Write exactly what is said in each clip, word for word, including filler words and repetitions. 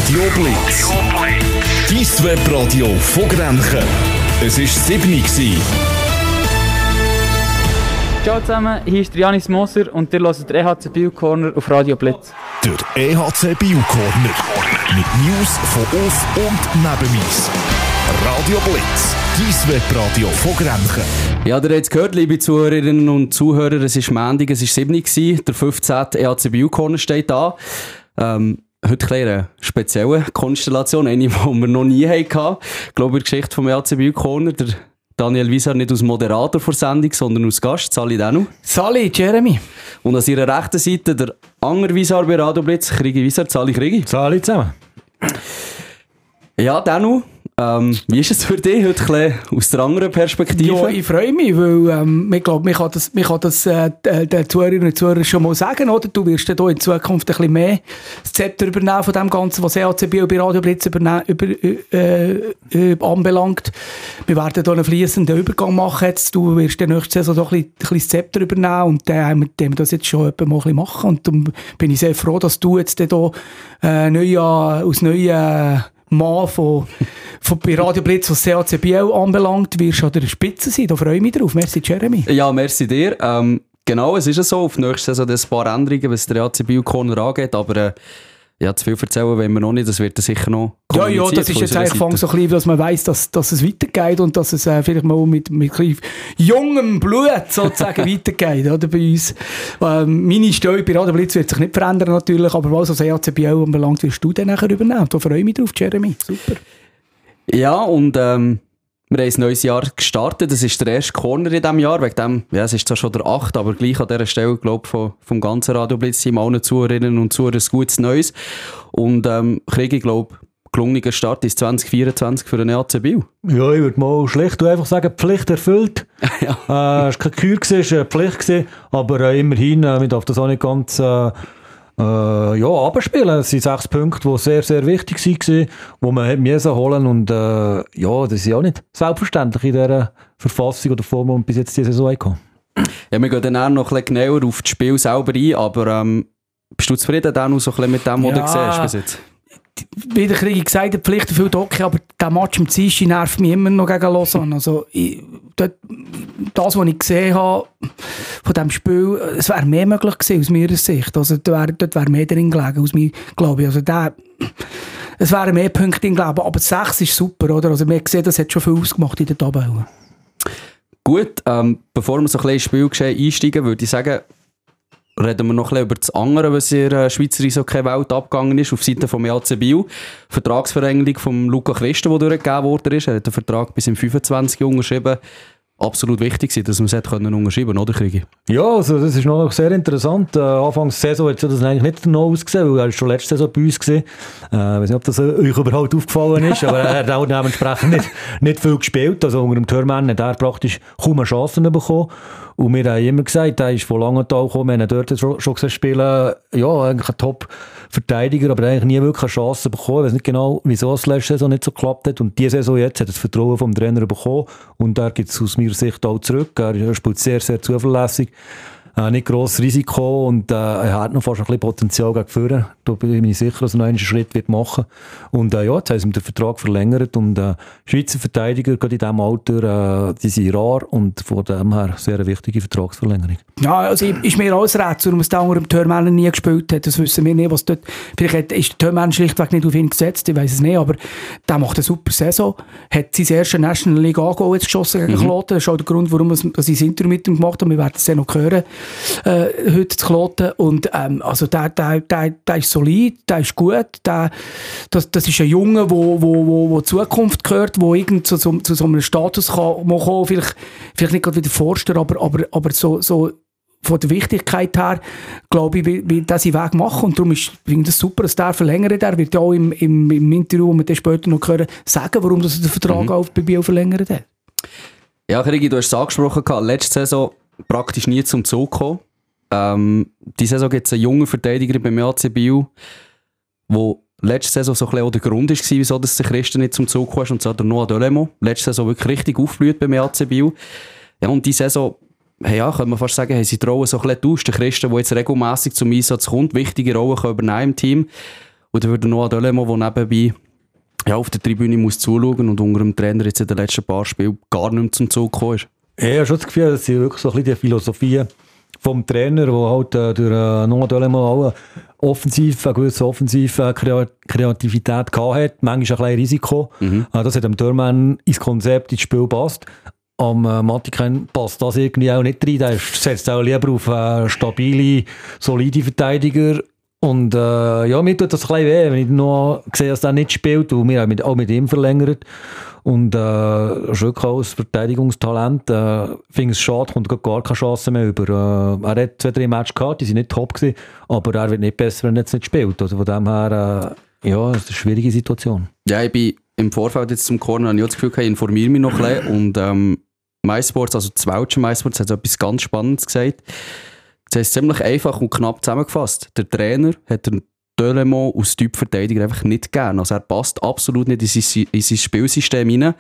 Radio Blitz. Dein Webradio von Grenchen. Es war sieben Uhr. Ciao zusammen, hier ist Janis Moser und ihr hört den E H C Biel Corner auf Radio Blitz. Der E H C Biel Corner. Mit News von auf und neben uns. Radio Blitz. Dein Webradio von Grenchen. Ja, ihr habt es gehört, liebe Zuhörerinnen und Zuhörer, es ist Montag, es war sieben Uhr, der fünfzehnte E H C Biel Corner steht da. Ähm, heute eine spezielle Konstellation, eine, die wir noch nie hatten. Ich glaube, in der Geschichte vom E H C Biel Corner, der Daniel Wiesar nicht als Moderator der Sendung, sondern als Gast. Sali Danu. Sali, Jeremy. Und an ihrer rechten Seite der andere Wiesar bei Radio Blitz, Krigi Wiesar. Sali, Krigi. Sali zusammen. Ja, Danu. Ähm, wie ist es für dich heute ein bisschen aus der anderen Perspektive? Ja, ich freue mich, weil ähm, ich glaube, man kann das, man kann das äh, den Zuhörerinnen und Zuhörern schon mal sagen, oder? Du wirst dann in Zukunft ein bisschen mehr das Zepter übernehmen von dem Ganzen, was E H C Biel bei Radio Blitz über, über, äh, äh, anbelangt. Wir werden hier einen fließenden Übergang machen jetzt. Du wirst dann nächste Saison so ein bisschen, ein bisschen das Zepter übernehmen und dann haben wir, wir das jetzt schon mal ein bisschen machen. Und darum bin ich sehr froh, dass du jetzt hier äh, neue, aus neuen Mann von, von bei Radio Blitz, was C A C Biel anbelangt, wirst du an der Spitze sein. Da freue ich mich drauf. Merci, Jeremy. Ja, merci dir. Ähm, genau, es ist ja so. Auf nächste Saison ein paar Änderungen, was der E H C Biel Corner angeht. Aber äh, ja, zu viel erzählen wollen wir noch nicht. Das wird dann sicher noch Ja, ja, das ist jetzt eigentlich so ein bisschen, dass man weiss, dass, dass es weitergeht und dass es äh, vielleicht mal mit, mit jungem Blut sozusagen weitergeht. Oder, bei uns. Ähm, meine Stelle bei Radio Blitz wird sich nicht verändern natürlich, aber was das E H C Biel anbelangt, wirst du dann nachher übernehmen. Da freue ich mich drauf, Jeremy. Super. Ja, und ähm, wir haben ein neues Jahr gestartet. Das ist der erste Corner in diesem Jahr. Wegen dem, ja, es ist zwar schon der achte, aber gleich an dieser Stelle, glaube ich, vom, vom ganzen Radio Blitz-Team, allen Zuhörerinnen und Zuhörern ein gutes Neues. Und ähm, kriege ich, glaube gelungener Start ist zwanzig vierundzwanzig für den E H C Biel. Ja, ich würde mal schlecht einfach sagen, Pflicht erfüllt. ja. äh, es war keine Kür, es war eine Pflicht gewesen, aber äh, immerhin, äh, man darf das auch nicht ganz äh, äh, ja, abspielen. Es sind sechs Punkte, die sehr, sehr wichtig waren, die man hätte müssen holen und äh, ja, das ist ja auch nicht selbstverständlich in dieser Verfassung oder Form, die wir bis jetzt diese Saison hatten. Ja, wir gehen dann auch noch ein bisschen genauer auf das Spiel selber ein, aber ähm, bist du zufrieden dann noch so ein bisschen mit dem, was ja. du gesehen hast bis jetzt? Wie der Krieg gesagt hat, Pflicht erfüllt okay, aber der Match im Dienstag nervt mich immer noch gegen Lausanne. Also, ich, dort, das, was ich gesehen habe von diesem Spiel, es wäre mehr möglich gewesen aus meiner Sicht. Also, dort wäre wär mehr drin gelegen, aus mir, glaube ich. Also, der, es wären mehr Punkte drin gelegen, aber sechs ist super, oder? Also, wir sehen, das hat schon viel ausgemacht in der Tabelle. Gut, ähm, bevor wir so ein bisschen ins Spielgeschehen einsteigen, würde ich sagen, reden wir noch ein bisschen über das andere, was in der Schweizer Eishockey-Welt abgegangen ist, auf Seite vom E H C Biel. Vertragsverlängerung von Luca Christen, die durchgegeben worden ist. Er hat den Vertrag bis im fünfundzwanzig unterschrieben. Absolut wichtig war, dass man es unterschreiben konnte, oder Kriegi? Ja, also das ist noch sehr interessant. Äh, Anfangs der Saison hat das eigentlich nicht noch ausgesehen, weil er schon letzte Saison bei uns gesehen. Äh, ich weiß nicht, ob das euch überhaupt aufgefallen ist, aber er hat auch dementsprechend nicht, nicht viel gespielt. Also unter dem Türmann hat er praktisch kaum eine Chance bekommen. Und wir haben immer gesagt, er ist von Langenthal gekommen, wir haben dort schon, schon gesehen spielen, ja, eigentlich ein Top-Verteidiger, aber eigentlich nie wirklich eine Chance bekommen. Ich weiß nicht genau, wieso es letzte Saison nicht so geklappt hat. Und diese Saison jetzt hat er das Vertrauen vom Trainer bekommen und er gibt es aus meiner Sicht auch zurück. Er spielt sehr, sehr zuverlässig. Äh, nicht grosses Risiko und äh, er hat noch fast ein bisschen Potenzial gegen vorne. Da bin ich sicher, dass er noch einen Schritt wird machen wird. Und äh, ja, jetzt haben sie ihm den Vertrag verlängert und äh, Schweizer Verteidiger, gerade in diesem Alter, äh, die sind rar und von dem her sehr eine wichtige Vertragsverlängerung. Ja, also ist mir alles Rätsel, warum es da unter dem Törmännen nie gespielt hat. Das wissen wir nicht, was dort... Vielleicht ist der Törmännen schlichtweg nicht auf ihn gesetzt, ich weiss es nicht, aber der macht eine super Saison, hat sein erstes National League A-Goal jetzt geschossen gegen mhm. Kloten. Das ist auch der Grund, warum ich das Interview mit ihm gemacht habe. Wir werden es dann noch hören. Äh, heute zu Kloten. Und ähm, also der, der, der, der ist solid, der ist gut. Der, das, das ist ein Junge, der wo, wo, wo, wo Zukunft gehört, der irgend zu, zu, zu so einem Status kann, kann vielleicht, vielleicht nicht gerade wieder Forster, aber, aber, aber so, so von der Wichtigkeit her, glaube ich, will, will der seinen Weg machen. Und darum ist es super, dass der verlängert. Er wird ja auch im, im, im Interview, das wir später noch hören, sagen, warum das der Vertrag mhm. auch bei Biel verlängert hat. Ja, Krigi, du hast es angesprochen, letzte Saison praktisch nie zum Zug gekommen. Ähm, diese Saison gibt es einen jungen Verteidiger beim E H C Biel, der letzte Saison so ein bisschen auch der Grund war, wieso der Christen nicht zum Zug kam, und zwar der Noah Delémont. Letzte Saison wirklich richtig aufgeblüht beim E H C Biel. Ja, und diese Saison, ja, kann man fast sagen, haben sie die Rolle so ein bisschen getauscht. Der Christen, der jetzt regelmässig zum Einsatz kommt, wichtige Rollen kann übernehmen im Team. Oder für den Noah Delémont, der nebenbei ja, auf der Tribüne muss zuschauen und unter dem Trainer jetzt in den letzten paar Spielen gar nicht mehr zum Zug gekommen ist. Ja, ich habe schon das Gefühl, dass sie wirklich so ein bisschen die Philosophie vom Trainer, der halt äh, durch äh, Noah Delémont auch offensiv, eine gewisse offensive Kreativität gehabt hat, manchmal ein bisschen Risiko. Mhm. Äh, das hat dem Thurman ins Konzept, ins Spiel passt. Am äh, Matiken passt das irgendwie auch nicht rein. Der setzt auch lieber auf äh, stabile, solide Verteidiger. Und äh, ja, mir tut das ein bisschen weh, wenn ich noch sehe, dass er nicht spielt. Und wir haben mit, auch mit ihm verlängert. Und äh, schon als Verteidigungstalent äh, finde ich es schade, kommt gar keine Chance mehr über. Äh, er hat zwei, drei Matches gehabt, die sind nicht top gewesen, aber er wird nicht besser, wenn er jetzt nicht spielt. Also von dem her, äh, ja, das ist eine schwierige Situation. Ja, ich bin im Vorfeld jetzt zum Corner, habe ich das Gefühl, ich informiere mich noch ein bisschen. Und ähm, MySports, also das Welche MySports, hat etwas ganz Spannendes gesagt. Das heißt ziemlich einfach und knapp zusammengefasst. Der Trainer hat den Delémont als Typ Verteidiger einfach nicht gern. Also er passt absolut nicht in sein, in sein Spielsystem rein.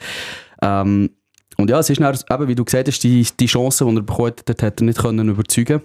Ähm, und ja, es ist dann, eben, wie du gesagt hast, die, die Chance, die er bekommen hat, hat er nicht können überzeugen.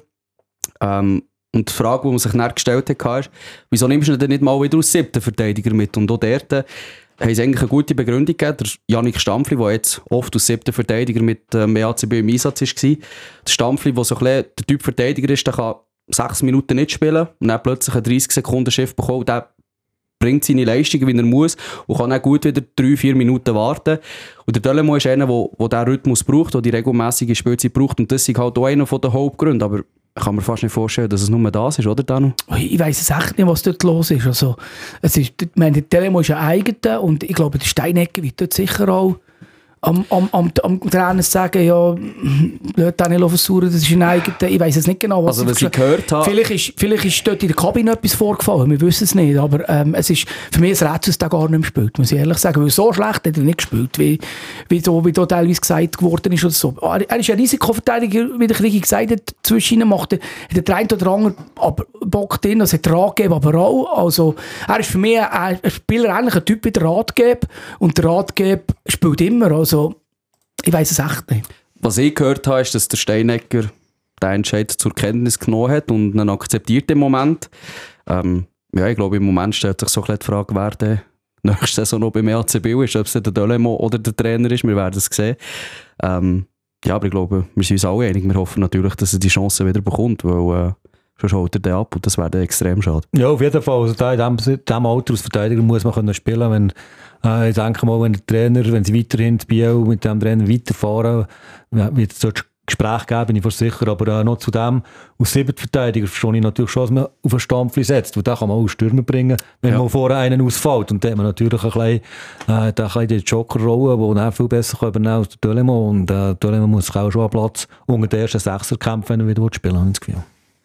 Ähm, und die Frage, die man sich dann gestellt hat, ist, wieso nimmst du denn nicht mal wieder als siebten Verteidiger mit? Und auch dort äh, haben sie eigentlich eine gute Begründung gegeben. Der Yannick Stampfli, der jetzt oft als siebter Verteidiger mit dem äh, E A C B im Einsatz war. Der Stampfli, der so ein bisschen der Typ Verteidiger ist, der kann sechs Minuten nicht spielen und dann plötzlich einen dreißig Sekunden Chef bekommen. Der bringt seine Leistungen, wie er muss und kann dann gut wieder drei, vier Minuten warten. Und der Delémont ist einer, der, der diesen Rhythmus braucht, der die regelmäßige Spielzeit braucht. Und das ist halt auch einer der Hauptgründe. Aber ich kann mir fast nicht vorstellen, dass es nur das ist, oder Danu? Ich weiss es echt nicht, was dort los ist. Also, es ist ich meine, der Delémont ist ein eigener und ich glaube, der Steinecker wird dort sicher auch am, am, am, am Trainer sagen, ja, lass den nicht versuchen, das ist ein eigener. Ich weiss es nicht genau, was, also, was ich gehört habe. Vielleicht ist, vielleicht ist dort in der Kabine etwas vorgefallen, wir wissen es nicht, aber ähm, es ist für mich ein Rätsel, dass der gar nicht mehr gespielt, muss ich ehrlich sagen, weil so schlecht hat er nicht gespielt, wie, wie, da, wie da teilweise gesagt worden ist oder so. Er ist ein Risikoverteidiger, wie der Krieg gesagt hat, zwischen ihnen macht er, hat der eine oder andere aber Bock drin, das hat Ratgeber aber auch, also er ist für mich ein, ein Spieler, eigentlich ein Typ wie der Ratgeber und der Ratgeber spielt immer, also ich weiss es echt nicht. Was ich gehört habe, ist, dass der Steinecker den Entscheid zur Kenntnis genommen hat und ihn akzeptiert im Moment. Ähm, ja, ich glaube, im Moment stellt sich so ein bisschen die Frage, wer der nächste Saison noch beim E A C B ist, ob es der Delémont oder der Trainer ist, wir werden es sehen. Ähm, ja, aber ich glaube, wir sind uns alle einig, wir hoffen natürlich, dass er die Chance wieder bekommt, weil äh, sonst holt er den ab und das wäre extrem schade. Ja, auf jeden Fall. Also da in diesem Alter als Verteidiger muss man können spielen, wenn äh, ich denke mal, wenn der Trainer, wenn sie weiterhin die Biel mit dem Trainer weiterfahren, ja, wird es dort Gespräch geben, bin ich fast sicher, aber äh, noch zu dem, als siebter Verteidiger verstehe ich natürlich schon, dass man auf einen Stampfli setzt, weil den kann man auch als Stürmer bringen, wenn ja. man vorher einen ausfällt und dann hat man natürlich ein bisschen, äh, ein bisschen die Joker-Rolle, die er viel besser kann übernehmen als der Delémont und äh, Delémont muss sich auch schon an Platz unter den ersten Sechser kämpfen, wenn er wieder spielen will, habe ich das Gefühl.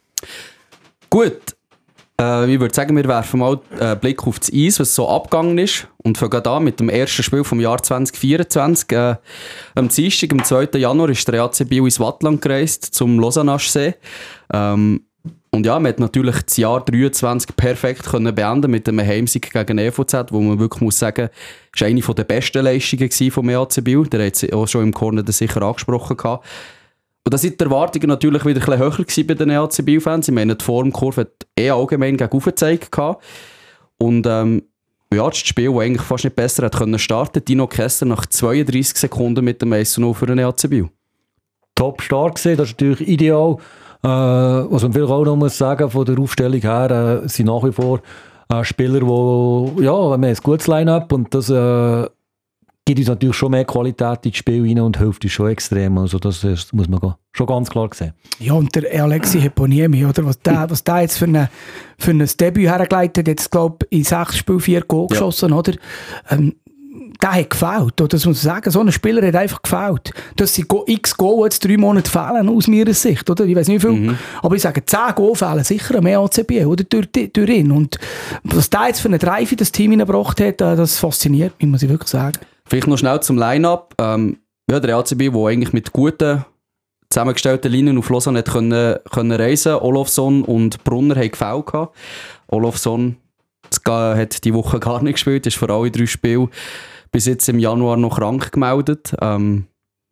Gut, äh, ich würde sagen, wir werfen mal einen Blick auf das Eis, was so abgegangen ist. Und fangen an mit dem ersten Spiel vom Jahr zwanzig vierundzwanzig. Äh, am Dienstag, am zweiten Januar, ist der E A C Biel ins Wattland gereist, zum Lausanne-See. Ähm, und ja, man hat natürlich das Jahr dreiundzwanzig perfekt können beenden mit einem Heimsieg gegen E V Z, wo man wirklich muss sagen, ist eine der besten Leistungen vom E A C Biel. Der hat es auch schon im Corner sicher angesprochen gehabt. Und da sind die Erwartungen natürlich wieder ein bisschen höher gewesen bei den E A C Biel-Fans. Ich meine, die Formkurve hat eh allgemein gegen oben gezeigt. Und ähm, ja, das Spiel, das eigentlich fast nicht besser hätte können starten, Dino Kessler nach zweiunddreissig Sekunden mit dem eins zu null für den E A C Biel. Top Start gesehen, das ist natürlich ideal. Äh, was man vielleicht auch noch muss sagen, von der Aufstellung her, äh, sind nach wie vor äh, Spieler, die, ja, wir haben ein gutes Line-Up und das äh, gibt uns natürlich schon mehr Qualität ins Spiel rein und hilft uns schon extrem. Also das ist, muss man schon ganz klar sehen. Ja, und der Alexi Heponiemi, oder? Was der, was der jetzt für, eine, für ein Debüt hergeleitet hat, jetzt glaube ich in sechs Spielen vier Goal ja. geschossen, oder? Ähm, der hat gefällt, oder? Das muss man sagen. So ein Spieler hat einfach gefällt. Das sind x Goal jetzt drei Monate fehlen, aus meiner Sicht, oder? Ich weiß nicht wie viel. Mhm. Aber ich sage, zehn Goal fehlen sicher am E A C B, oder? Durch, durch ihn. Und was der jetzt für eine Drive in das Team hineingebracht hat, das fasziniert mich, muss ich wirklich sagen. Vielleicht noch schnell zum Line-Up. Ähm, ja, der E A C B, der eigentlich mit guten, zusammengestellten Linien auf Lausanne hat können, können reisen. Olofsson und Brunner haben gefällt gehabt. Olofsson hat die Woche gar nicht gespielt, ist für alle drei Spiele bis jetzt im Januar noch krank gemeldet. Ähm,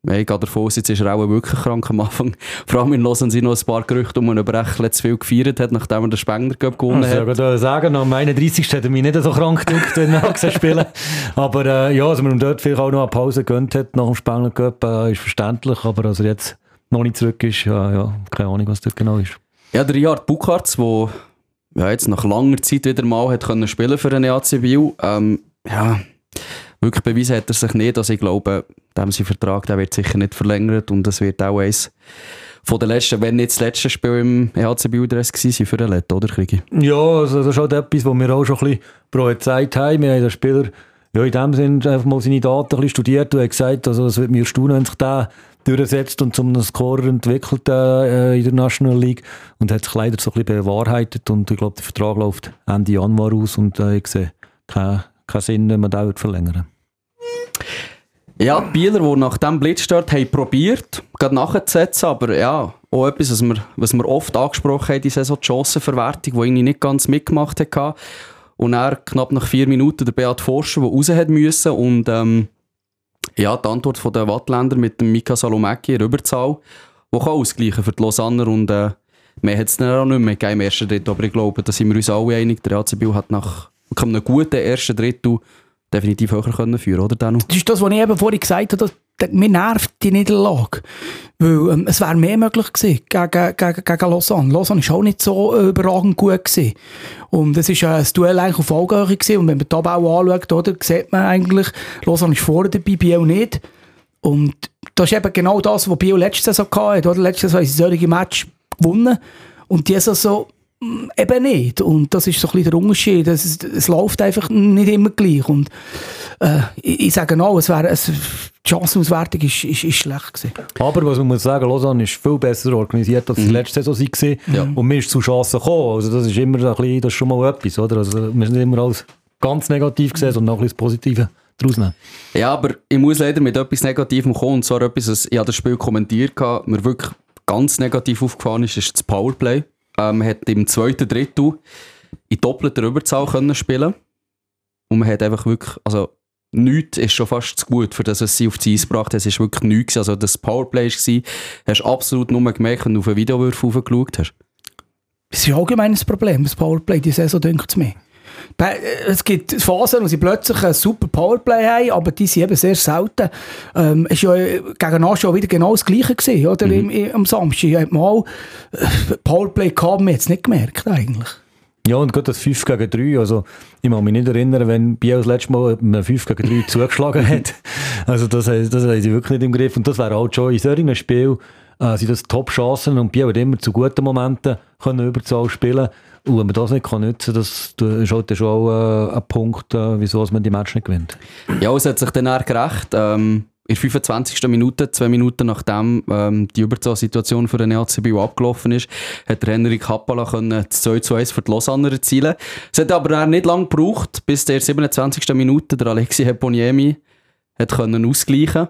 ich gehe davon aus, jetzt ist er auch wirklich krank am Anfang. Vor allem in Lausanne sind noch ein paar Gerüchte, um ihn über zu viel gefeiert hat, nachdem er den Spengler Cup gewonnen hat. Ich würde sagen, am einunddreißigsten hat er mich nicht so krank gedrückt, wenn er spielen. Aber äh, ja, dass man ihm dort vielleicht auch noch eine Pause gegönnt hat nach dem Spengler Cup, äh, ist verständlich. Aber dass er jetzt noch nicht zurück ist, ja, ja, keine Ahnung, was dort genau ist. Ja, der Riyad Bukarts, der ja, jetzt nach langer Zeit wieder mal hat können spielen für den E A C Biel, ähm, ja, wirklich beweisen hat er sich nicht. Also ich glaube, dem sein Vertrag der wird sicher nicht verlängert und es wird auch eins von den letzten, wenn nicht das letzte Spiel im E A C Biel-Dress gewesen für den Lett, oder Krigi? Ja, also das ist halt etwas, was wir auch schon ein bisschen prophezeit haben. Wir haben den Spieler ja, in dem Sinne einfach mal seine Daten ein bisschen studiert und haben gesagt, also es wird mir erstaunen, wenn sich der durchsetzt und zum Scorer entwickelt äh, in der National League und hat sich leider so ein bisschen bewahrheitet und ich glaube, der Vertrag läuft Ende Januar aus und äh, ich sehe keinen kein Sinn, wenn man den verlängern. Ja, die Bieler, die nach diesem Blitzstart haben probiert, gerade nachzusetzen, aber ja, auch etwas, was wir, was wir oft angesprochen haben, die Saison, die Chancenverwertung, die irgendwie nicht ganz mitgemacht hat. Und er knapp nach vier Minuten der Beat Forscher, der raus hat müssen und ähm, ja, die Antwort von den Wattländer mit dem Mika Salomecki in der Überzahl, die kann ausgleichen für die Lausanner und äh, mehr hat es dann auch nicht mehr gegeben im ersten Drittel, aber ich glaube, da sind wir uns alle einig, der E A C Biel hat nach einem guten ersten Drittel definitiv höher können führen, oder Danu? Das ist das, was ich eben vorhin gesagt habe, dass, mir nervt die Niederlage. Weil ähm, es wäre mehr möglich gewesen gegen, gegen, gegen Lausanne. Lausanne war auch nicht so äh, überragend gut gewesen. Und es war äh, ein Duell eigentlich auf Augenhöhe gewesen. Und wenn man die Tabelle anschaut, oder, sieht man eigentlich, Lausanne ist vorne dabei, Biel nicht. Und das ist eben genau das, was Biel letzte Saison hatte. Oder? Letzte Saison haben sie solche Match gewonnen. Und diese Saison eben nicht. Und das ist so ein bisschen der Unterschied. Es, es, es läuft einfach nicht immer gleich. Und äh, ich, ich sage auch, es wäre, es, die Chancenauswertung ist, ist, ist schlecht gewesen. Aber was man muss sagen, Lausanne ist viel besser organisiert, als mhm. die letzte Saison war. Ja. Und mir ist zu Chancen gekommen. Also das ist immer ein bisschen, das ist schon mal etwas. Oder? Also wir sind nicht immer alles ganz negativ gesehen, sondern auch ein bisschen das Positive daraus nehmen. Ja, aber ich muss leider mit etwas Negativem kommen. Und zwar etwas, was ich habe das Spiel kommentiert habe, mir wirklich ganz negativ aufgefallen ist, ist das Powerplay. Man ähm, hat im zweiten Drittel in doppelter Überzahl können spielen und man hat einfach wirklich, also nichts ist schon fast zu gut, für das, was sie auf die Eis gebracht haben. Es war wirklich nichts, also das Powerplay war, hast du absolut nur gemerkt, wenn du auf einen Videowurf hochgeschaut hast. Das ist allgemein ein Problem, das Powerplay, die Saison, denke ich mir. Es gibt Phasen, wo sie plötzlich ein super Powerplay haben, aber die sind eben sehr selten. Ähm, es war ja gegen Asch schon wieder genau das Gleiche gewesen, oder? Mhm. Im, im, am Samstag hat man auch Powerplay gehabt, man hat es nicht gemerkt eigentlich. Ja, und gerade das fünf gegen drei, also ich kann mich nicht erinnern, wenn Biel das letzte Mal einen fünf gegen drei zugeschlagen hat. Also das, das haben sie wirklich nicht im Griff und das wäre halt schon in solchen Spielen äh, sind das Top-Chancen und Biel hat immer zu guten Momenten können Überzahl spielen. Und wenn man das nicht kann nutzen kann, das ist halt schon auch äh, ein Punkt, äh, wieso man die Match nicht gewinnt. Ja, es hat sich dann auch gerecht. Ähm, in der fünfundzwanzigsten Minute, zwei Minuten nachdem ähm, die Überzahlsituation für den E A C Biel abgelaufen ist, hat der Henrik Happala das zwei zu eins für die Lausanner erzielen. Es hat aber nicht lange gebraucht, bis der siebenundzwanzigsten Minute der Alexi Heponiemi hat können ausgleichen.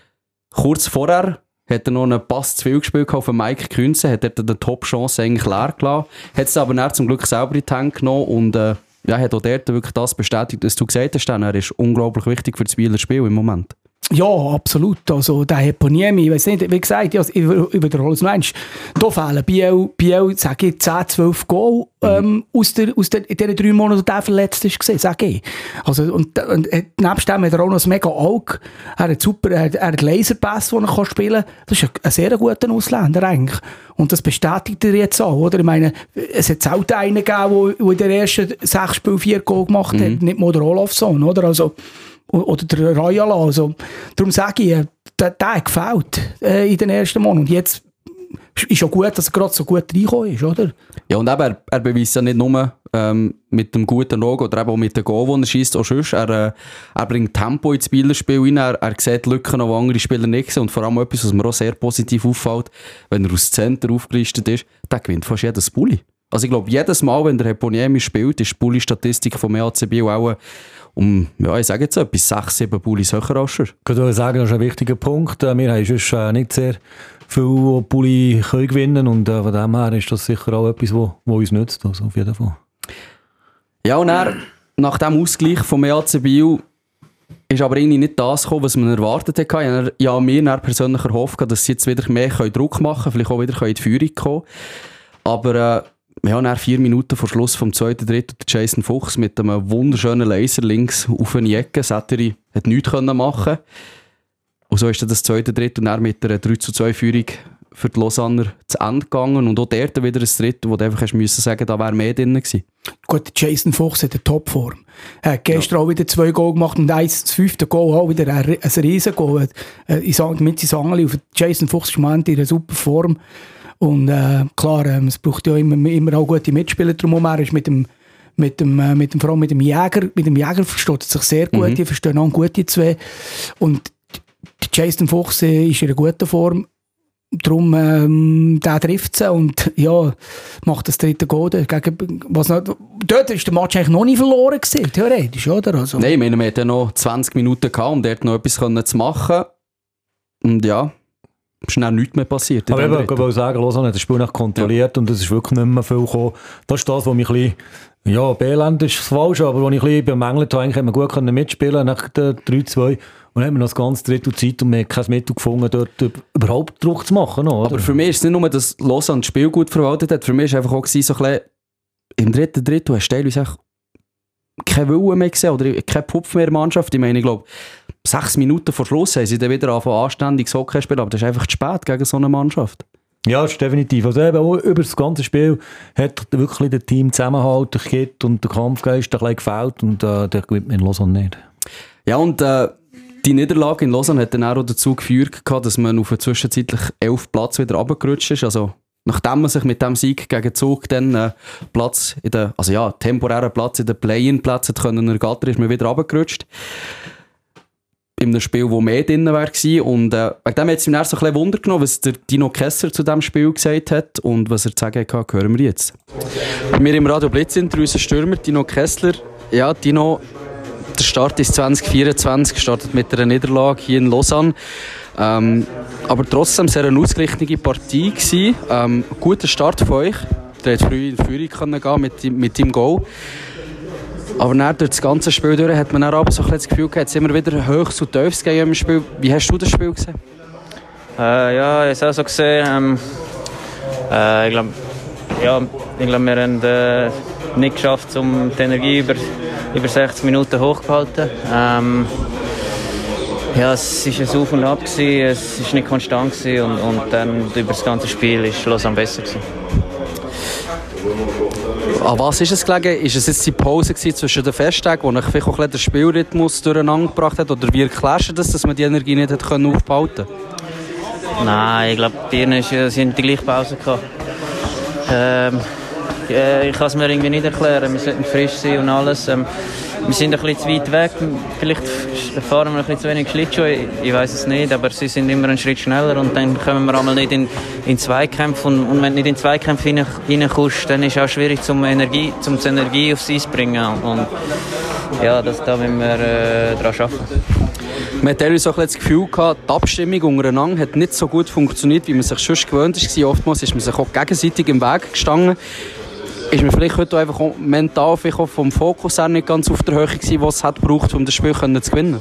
Kurz vorher hat er noch einen Pass zu viel gespielt auf Mike Künze, hat er die Top-Chance eigentlich leer gelassen, hat es aber dann zum Glück selber in die Hand genommen und äh, ja, hat auch dort wirklich das bestätigt, was du gesagt hast, er ist unglaublich wichtig für das Bieler Spiel im Moment. Ja, absolut. Also, der Heponiemi, ich weiß nicht, wie gesagt, ich wiederhole es noch einmal. Da fehlen Biel, Biel, sage ich, zehn, zwölf Goal ähm, mhm. aus, der, aus der, in den drei Monaten, wo der verletzt ist, sage ich. Also, und, und nebst dem hat er auch noch ein mega Auge. Er hat super, er hat, er hat Laserpass, den er spielen kann. Das ist ein, ein sehr guter Ausländer eigentlich. Und das bestätigt er jetzt auch, oder? Ich meine, es hat selten einen gegeben, der in den ersten sechs Spielen vier Goal gemacht hat, mhm. nicht mal der Olofsson, oder? Also, oder der Royala. Also, darum sage ich, der, der hat gefällt äh, in den ersten Monaten. Und jetzt ist schon gut, dass er gerade so gut reingekommen ist, oder? Ja, und eben, er, er beweist ja nicht nur ähm, mit dem guten Logo oder eben auch mit dem Goal, den er schießt, auch sonst. Er, äh, er bringt Tempo ins Spielerspiel rein, er, er sieht Lücken, die andere Spieler nicht sehen. Und vor allem etwas, was mir auch sehr positiv auffällt, wenn er aus Center aufgelistet ist, der gewinnt fast jedes Bulli. Also ich glaube, jedes Mal, wenn der Heponiemi spielt, ist die Bulli-Statistik vom E A C Biel auch um, ja, ich sage jetzt etwas, sechs, sieben Bullis höher als schon. Ich würde sagen, das ist ein wichtiger Punkt. Wir haben sonst äh, nicht sehr viel Bulli können gewinnen und äh, von dem her ist das sicher auch etwas, was uns nützt, also auf jeden Fall. Ja, und dann, nach dem Ausgleich vom E A C Biel ist aber irgendwie nicht das gekommen, was man erwartet hat. Ich habe ja, mir dann persönlich erhofft, dass sie jetzt wieder mehr Druck machen können, vielleicht auch wieder in die Führung kommen. Aber äh, ja, nach vier Minuten vor Schluss vom zweiten Drittel der Jason Fuchs mit einem wunderschönen Laser links auf eine Ecke. Säteri hat nichts machen können. Und so ist dann das zweite Drittel dann mit einer drei zu zwei Führung für die Lausanner zu Ende gegangen. Und auch dort wieder ein Drittel, wo du einfach hast müssen sagen, da wäre mehr drin gewesen. Gut, Jason Fuchs hat eine Topform. Er hat gestern ja. auch wieder zwei Goal gemacht und eins, das fünfte Goal auch wieder ein, ein riesen Goal. Mit seinem Angel auf Jason Fuchs ist man in einer super Form. Und äh, klar, äh, es braucht ja immer, immer auch gute Mitspieler drumherum. Er ist mit dem, mit dem, äh, mit dem, vor allem mit dem Jäger, mit dem Jäger versteht er sich sehr gut. Mhm. Die verstehen auch gut, die zwei. Und Jason Fuchs äh, ist in einer guten Form. Darum, ähm, der trifft sie und ja, macht das dritte Goal. Gegen, was noch, dort war der Match eigentlich noch nicht verloren gewesen, theoretisch, oder? Also. Nein, ich meine, wir hatten ja noch zwanzig Minuten gehabt, um dort noch etwas zu machen. Und ja, ist dann nichts mehr passiert. Aber ich wollte sagen, Lausanne hat das Spiel nicht kontrolliert ja. und es ist wirklich nicht mehr viel gekommen. Das ist das, was mich ein bisschen, ja, B-Land ist falsch, aber wo ich ein bisschen bemängelt habe, eigentlich hätte man gut mitspielen nach der drei zwei. Und dann haben wir noch das ganze Drittel Zeit und wir haben kein Mittel gefunden, dort überhaupt Druck zu machen. Oder? Aber für mich ist es nicht nur, dass Lausanne das Spiel gut verwaltet hat, für mich war es einfach auch so ein bisschen, im dritten Drittel hast du teilweise keinen Willen mehr gesehen oder keinen Pupf mehr in der Mannschaft. Ich meine, ich glaube, sechs Minuten vor Schluss haben sie dann wieder angefangen, anständiges Hockey zu spielen, aber das ist einfach zu spät gegen so eine Mannschaft. Ja, das ist definitiv. Also eben über das ganze Spiel hat wirklich der Team Zusammenhalt, der Kit und der Kampfgeist ein bisschen gefällt und äh, der gewinnt mir in Lausanne nicht. Ja, und äh, die Niederlage in Lausanne hat dann auch dazu geführt, dass man auf einen zwischenzeitlich elf Platz wieder runtergerutscht ist. Also, nachdem man sich mit dem Sieg gegen Zug dann äh, Platz in der, also ja, temporären Platz in den Play-in-Plätzen können ergattern, ist man wieder runtergerutscht. In einem Spiel, das mehr drin war. Und äh, wegen dem hat es mir dann so ein bisschen Wunder genommen, was der Dino Kessler zu diesem Spiel gesagt hat und was er zu sagen hatte, hören wir jetzt. Wir im Radio Blitz sind unser Stürmer, Dino Kessler. Ja, Dino, der Start ist zwanzig vierundzwanzig, startet mit einer Niederlage hier in Lausanne. Ähm, aber trotzdem sehr eine ausgeglichene Partie gewesen. Ähm, guter Start von euch. Der hat früh in Führung können gehen mit, mit dem Goal. Aber dann durch das ganze Spiel durch hat man dann aber so ein das Gefühl gehabt, jetzt immer wieder Höchst- und Tiefs gegeben im Spiel. Wie hast du das Spiel gesehen? Äh, ja, ich habe es auch so gesehen. Ähm, äh, ich glaube, ja, glaub, wir haben äh, nicht geschafft, um die Energie über, über sechzig Minuten hochzuhalten. Ähm, ja, es war ein Auf und Ab, gewesen, es war nicht konstant gewesen und, und dann über das ganze Spiel war Lausanne besser gewesen. An was ist es gelegen? Ist es jetzt die Pause zwischen den Festtagen, wo ich vielleicht auch den Spielrhythmus durcheinander gebracht hat? Oder wie erklärst du das, dass man die Energie nicht hat können aufbehalten konnte? Nein, ich glaube, die Birnen sind die gleiche Pause gehabt. Ähm, ich kann es mir irgendwie nicht erklären. Wir sollten frisch sein und alles. Ähm, wir sind ein bisschen zu weit weg. Vielleicht fahren wir ein bisschen zu wenig Schlittschuh. Ich, ich weiß es nicht, aber sie sind immer einen Schritt schneller und dann kommen wir einmal nicht in, in Zweikämpfe. Und, und wenn du nicht in Zweikämpfe rein, reinkommst, dann ist es auch schwierig, zum Energie, zum die Energie aufs Eis zu bringen. Und ja, das, da müssen wir äh, daran arbeiten. Man hat teilweise auch das Gefühl gehabt, die Abstimmung untereinander hat nicht so gut funktioniert, wie man sich sonst gewöhnt war. Oftmals ist man sich auch gegenseitig im Weg gestanden. Ist man vielleicht heute einfach auch mental vielleicht auch vom Fokus her nicht ganz auf der Höhe gewesen, was es hat gebraucht, um das Spiel zu gewinnen?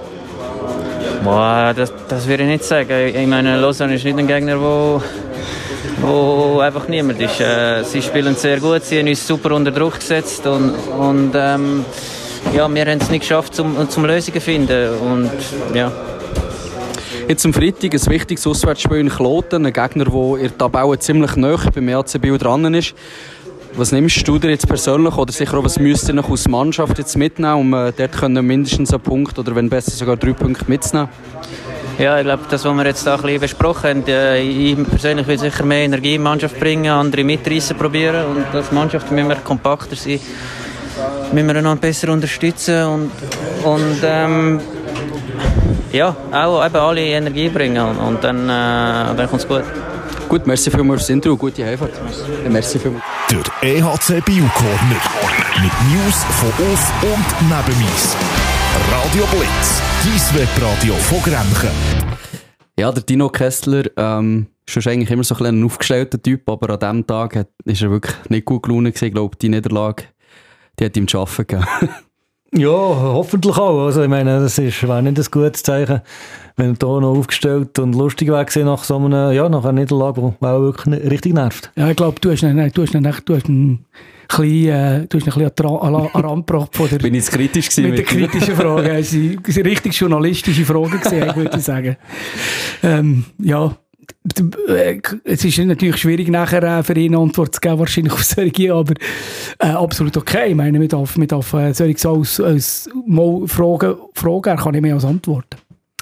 Boah, das, das würde ich nicht sagen. Ich meine, Lausanne ist nicht ein Gegner, wo, wo einfach niemand ist. Äh, sie spielen sehr gut, sie haben uns super unter Druck gesetzt und, und ähm, ja, wir haben es nicht geschafft, um, zum Lösungen zu finden. Und, ja. Jetzt am Freitag ein wichtiges Auswärtsspiel in Kloten, ein Gegner, der in der Tabelle ziemlich nahe beim E H C Biel dran ist. Was nimmst du dir jetzt persönlich oder sicher auch, was müsst ihr noch aus der Mannschaft jetzt mitnehmen, um äh, dort können mindestens einen Punkt oder wenn besser sogar drei Punkte mitzunehmen? Ja, ich glaube, das, was wir jetzt da ein bisschen besprochen haben, äh, ich persönlich will sicher mehr Energie in die Mannschaft bringen, andere mitreißen probieren und als Mannschaft müssen wir kompakter sein, müssen wir einander besser unterstützen und, und ähm, ja, auch eben alle Energie bringen und, und dann, äh, dann kommt es gut. Gut, merci vielmals fürs Intro und gute Heimfahrt. Merci vielmals. Der E H C Biel Corner. Mit News von auf und neben uns. Radio Blitz, dein Webradio von Grenchen. Ja, der Dino Kessler ähm, ist eigentlich immer so ein, ein aufgestellter Typ, aber an diesem Tag hat, ist er wirklich nicht gut gelaunt gewesen. Ich glaube, die Niederlage die hat ihm zu arbeiten gegeben. Ja, hoffentlich auch. Also, ich meine, das ist, wäre nicht ein gutes Zeichen, wenn er hier noch aufgestellt und lustig wäre gewesen nach so einer, ja, nach einer Niederlage, die auch wirklich richtig nervt. Ja, ich glaube, du hast ihn, du hast ihn, du hast ihn Klein, äh, du hast ein bisschen an den Rand gebracht von der, bin ich kritisch gewesen mit der kritischen Frage. Es waren richtig journalistische Fragen gewesen, würde ich sagen. Ähm, ja, es ist natürlich schwierig, nachher äh, für ihn eine Antwort zu geben, wahrscheinlich auf solche, aber äh, absolut okay. Ich meine, man darf, man darf äh, solche so als, als mal Fragen, Fragen, er kann nicht mehr als antworten.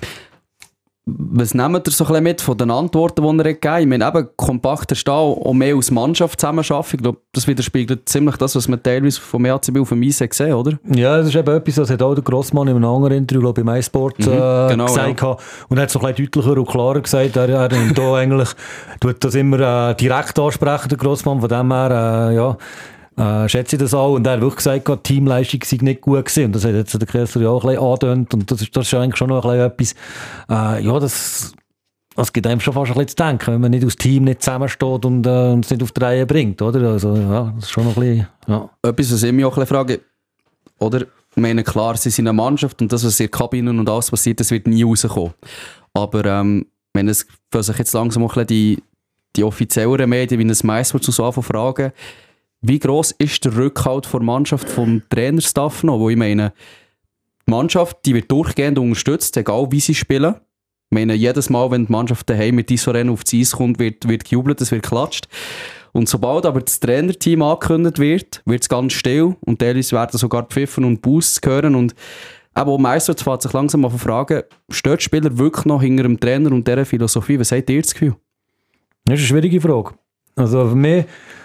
Was nehmt ihr so ein bisschen mit von den Antworten, die er gegeben hat? Ich meine, eben kompakter stehen und mehr als Mannschaft zusammenarbeiten. Ich glaube, das widerspiegelt ziemlich das, was man teilweise vom E H C Biel auf dem Eis gesehen, oder? Ja, das ist eben etwas, das hat auch der Grossmann in einem anderen Interview, glaube ich, bei MySport äh, mhm, genau, gesagt. Ja. Und er hat es so ein bisschen deutlicher und klarer gesagt. Er, er da eigentlich tut das immer äh, direkt ansprechen, der Grossmann. Von dem her, äh, ja, Äh, schätze ich das auch. Und er hat wirklich gesagt, die Teamleistung sei nicht gut gewesen. Und das hat jetzt der Kessler ja auch ein bisschen angedeutet. Und das ist, das ist eigentlich schon noch ein bisschen etwas, äh, ja, das, das gibt einem schon fast ein bisschen zu denken, wenn man nicht aus Team nicht zusammensteht und äh, es nicht auf die Reihe bringt, oder? Also, ja, das ist schon noch ein bisschen, ja. Etwas, was ich mich auch ein bisschen frage, oder? Ich meine, klar, sie sind eine Mannschaft und das, was in der Kabine und alles passiert, das wird nie rauskommen. Aber, ähm, wenn es für sich jetzt langsam auch ein bisschen die, die offizielleren Medien, wie ein MySport so anfangen fragen, wie gross ist der Rückhalt der Mannschaft vom Trainerstaff noch? Wo ich meine, die Mannschaft, die wird durchgehend unterstützt, egal wie sie spielen. Ich meine, jedes Mal, wenn die Mannschaft daheim mit Isoren auf das Eis kommt, wird, wird gejubelt, es wird geklatscht. Und sobald aber das Trainerteam angekündigt wird, wird es ganz still und teilweise werden sogar Pfiffen und Boosts hören. Und aber auch meistens fängt sich langsam mal fragen, steht der Spieler wirklich noch hinter dem Trainer und dieser Philosophie? Was habt ihr das Gefühl? Das ist eine schwierige Frage. Also für mich,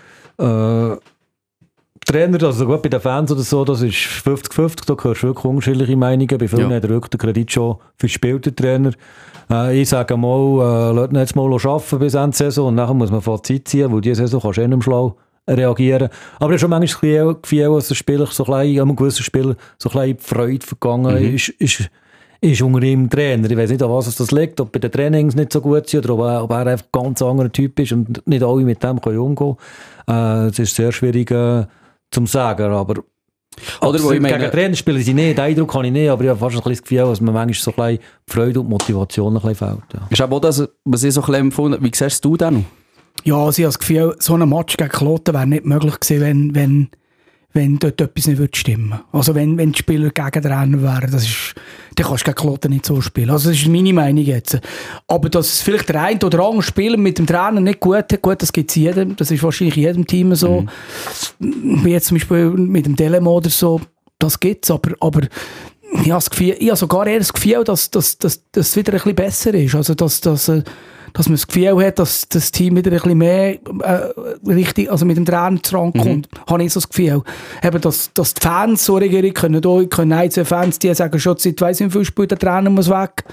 Äh, Trainer, also gut bei den Fans oder so, das ist fünfzig fünfzig, da hörst du wirklich unterschiedliche Meinungen. Bei vielen ja. hat er wirklich den Kredit schon für den Trainer. Äh, ich sage mal, äh, lasst ihn jetzt mal arbeiten bis Ende Saison und nachher muss man Fazit ziehen, weil diese Saison kannst du eh nicht schlau reagieren. Aber es ist schon manchmal ein Gefühl, dass der Spieler so klein, einem gewissen Spieler so klein die Freude vergangen mhm. ist, ist, ist unter ihm Trainer. Ich weiß nicht, an was das liegt, ob bei den Trainings nicht so gut sind oder ob er, ob er einfach ein ganz anderer Typ ist und nicht alle mit dem können umgehen können. Es äh, ist sehr schwierig äh, zu sagen, aber oder wo ich meine, gegen Trainer spielen sie nicht, den Eindruck habe ich nicht, aber ich habe fast ein bisschen das Gefühl, dass man manchmal so ein bisschen die Freude und die Motivation ein bisschen fehlt. Ja. Ist aber auch das, was ich so ein bisschen empfunden habe. Wie siehst du das noch? Ja, also ich habe das Gefühl, so ein Match gegen Kloten wäre nicht möglich gewesen, wenn, wenn wenn dort etwas nicht stimmen würde. Also wenn, wenn die Spieler gegen den Trainer wären, das ist, dann kannst du gegen Kloten nicht so spielen. Also das ist meine Meinung jetzt. Aber dass vielleicht der eine oder andere Spieler mit dem Trainer nicht gut hat, gut, das gibt es jedem, das ist wahrscheinlich in jedem Team so. Mhm. Wie jetzt zum Beispiel mit dem Delemo oder so, das gibt es, aber, aber ich habe, das Gefühl, ich habe sogar eher das Gefühl, dass das dass, dass wieder ein bisschen besser ist. Also dass, dass, dass man das Gefühl hat, dass das Team wieder ein bisschen mehr äh, richtig, also mit dem Trainer zusammenkommt, mhm. habe ich so das Gefühl. Eben, dass, dass die Fans so reagieren können, da können ein, zwei Fans, die sagen schon seit weiss ich wie viel Spiel, der Trainer muss weg.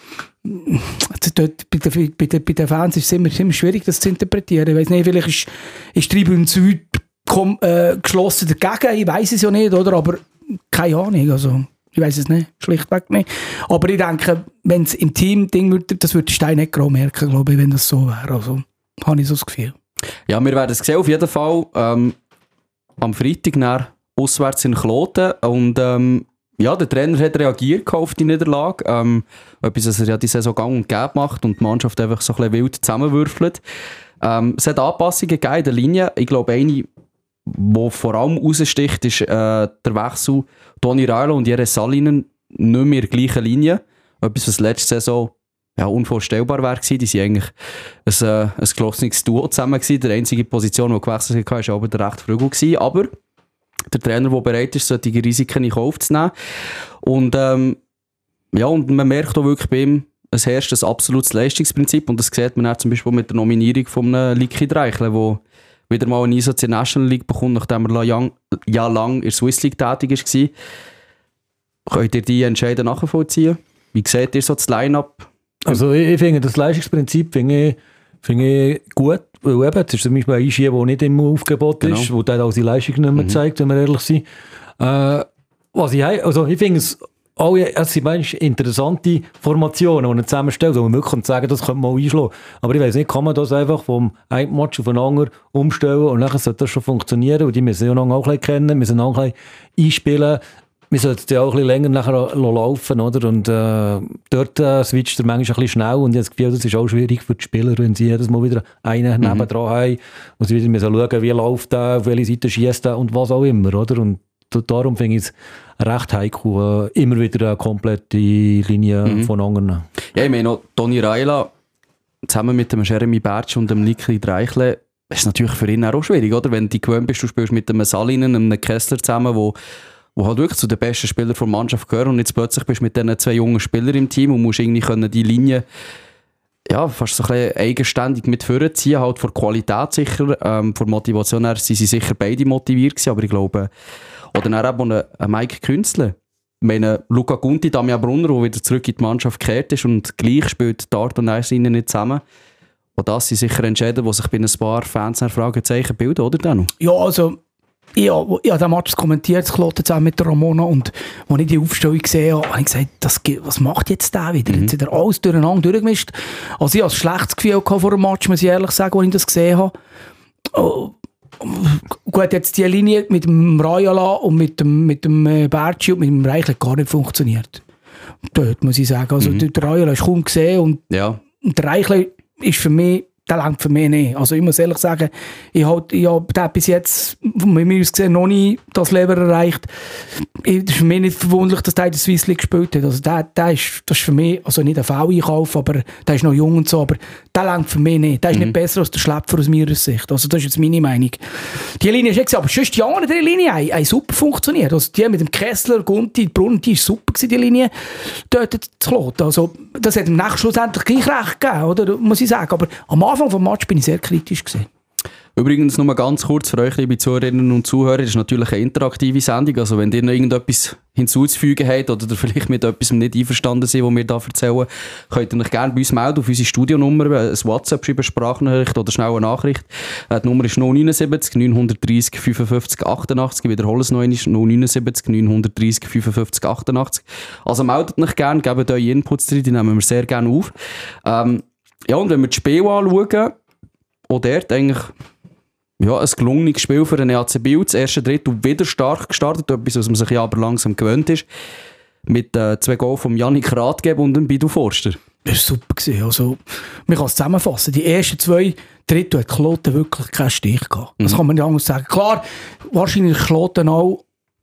Also dort, bei, den, bei, den, bei den Fans ist es immer, immer schwierig, das zu interpretieren. Ich weiss nicht, vielleicht ist, ist Tribüne Süd komm, äh, geschlossen dagegen, ich weiss es ja nicht, oder? Aber keine Ahnung, also ich weiss es nicht, schlichtweg nicht. Aber ich denke, wenn es im Team-Ding würde, das würde Stein nicht groß merken, glaube ich, wenn das so wäre. Also, habe ich so das Gefühl. Ja, wir werden es sehen, auf jeden Fall. Ähm, am Freitag nach auswärts in Kloten. Und ähm, ja, der Trainer hat reagiert auf die Niederlage. Ähm, etwas, was er ja die Saison gang und gäbe macht und die Mannschaft einfach so ein bisschen wild zusammenwürfelt. Ähm, es hat Anpassungen gegeben in der Linie. Ich glaube, eine, die vor allem raussticht, ist äh, der Wechsel Toni Railo und Jere Salinen nicht mehr in der gleichen Linie. Etwas, was letzte Saison ja, unvorstellbar war. Die waren eigentlich ein, äh, ein geschlossenes Duo zusammen. Die einzige Position, die gewechselt hat, war aber der rechte Flügel. Aber der Trainer, der bereit ist, solche Risiken in Kauf zu nehmen. Und, ähm, ja, und man merkt auch wirklich bei ihm, es herrscht ein absolutes Leistungsprinzip. Und das sieht man auch zum Beispiel mit der Nominierung von einem Liki Dreichle, der wieder mal eine Einsatz in der National League bekommt, nachdem er lang, ja lang in der Swiss League tätig war. Könnt ihr die Entscheidungen nachvollziehen? Wie seht ihr so das Line-Up? Also ich, ich finde das Leistungsprinzip finde ich, finde ich gut, weil eben, es ist zum Beispiel ein Einschieber, der nicht immer Aufgebot genau. ist, wo dann auch seine Leistung nicht mehr mhm. zeigt, wenn wir ehrlich sind. Äh, was ich, also ich finde es Oh ja, es sind manchmal interessante Formationen, die man zusammenstellt, wo man wirklich kann sagen, das könnte man einschlagen. Aber ich weiss nicht, kann man das einfach vom einen Match auf den anderen umstellen und dann sollte das schon funktionieren, weil die müssen ja auch ein bisschen kennen, müssen auch ein bisschen einspielen. wir sollten ja auch ein bisschen länger nachher laufen, oder? Und äh, dort äh, switcht er manchmal ein bisschen schnell und ich habe das Gefühl, das ist auch schwierig für die Spieler, wenn sie jedes Mal wieder einen mhm. nebendran haben und sie wieder müssen schauen, wie läuft der, auf welche Seite schießt der und was auch immer, oder? Und darum finde ich es recht heikel, äh, immer wieder eine komplette Linie mhm. von anderen. Ja, ich meine noch, Toni Raila zusammen mit dem Jeremy Bertsch und dem Niki Dreichle, ist natürlich für ihn auch schwierig, oder? Wenn du gewöhnt bist, du spielst mit einem Salinen, einem Kessler zusammen, wo wo halt wirklich zu den besten Spielern der Mannschaft gehören und jetzt plötzlich bist du mit diesen zwei jungen Spielern im Team und musst irgendwie können die Linie ja, fast so ein bisschen eigenständig mit vorziehen, halt vor Qualität sicher, ähm, vor Motivation her sind sie sicher beide motiviert gewesen, aber ich glaube, oder dann eben ein, ein Mike Künzle, ich meine, Luca Gunti, Damian Brunner, der wieder zurück in die Mannschaft gekehrt ist und gleich spielt die Art und Weise ihnen nicht zusammen. Und das sind sicher Entscheidungen, die sich bei ein paar Fans ein Fragezeichen bilden, oder Danu? Ja, also ich habe ja, den Match kommentiert, zusammen mit der Ramona, und als ich die Aufstellung gesehen habe, habe ich gesagt, das, was macht jetzt der wieder? Mhm. Jetzt hat er alles durcheinander durchgemischt. Also ich hatte ein schlechtes Gefühl vor dem Match, muss ich ehrlich sagen, als ich das gesehen habe. Oh, gut, jetzt die Linie mit dem Rajala und mit dem, mit dem Bertschi und mit dem Reich hat gar nicht funktioniert. Dort muss ich sagen. Also mhm. der Rajala ist kaum gesehen und ja. der Reich ist für mich, der langt für mich nicht. Also ich muss ehrlich sagen, ich habe hab bis jetzt von mir aus gesehen noch nie das Level erreicht. Es ist für mich nicht verwunderlich, dass der in der Swiss League gespielt hat. Also der, der ist, das ist für mich, also nicht ein V-Einkauf, aber der ist noch jung und so, aber der langt für mich nicht. Der ist mhm. nicht besser als der Schlepfer aus meiner Sicht. Also das ist jetzt meine Meinung. Die Linie ist jetzt, aber sonst die anderen drei Linien haben, haben super funktioniert. Also die mit dem Kessler, Gunti, Brunnen, die ist super gewesen, die Linie dort zu kloten. Also das hat im Nächsten schlussendlich gleich recht gegeben, oder? Muss ich sagen. Aber am Anfang vom Match bin ich sehr kritisch gewesen. Übrigens, nur mal ganz kurz für euch, liebe Zuhörerinnen und Zuhörer, das ist natürlich eine interaktive Sendung, also wenn ihr noch irgendetwas hinzuzufügen habt oder vielleicht mit etwas nicht einverstanden seid, was wir hier erzählen, könnt ihr euch gerne bei uns melden, auf unsere Studionummer, ein WhatsApp schreiben, Sprachnachricht oder schnell eine Nachricht. Die Nummer ist null neunundsiebzig neunhundertdreissig fünfundfünfzig achtundachtzig, ich wiederhole es noch einmal, null neunundsiebzig neunhundertdreissig fünfundfünfzig achtundachtzig. Also meldet euch gerne, gebt eure Inputs drin, die nehmen wir sehr gerne auf. Ähm, ja, und wenn wir das Spiel anschauen, auch dort eigentlich ja, ein gelungenes Spiel für den E A C Biel. Das erste Drittel wieder stark gestartet, etwas, was man sich ja aber langsam gewöhnt ist. Mit äh, zwei Goals von Yannick Rathgeb und dem Bidu Forster. Das war super. Also, man kann es zusammenfassen. Die ersten zwei Drittel hat Kloten wirklich keinen Stich gehabt. Das mhm. kann man nicht anders sagen. Klar, wahrscheinlich Kloten auch.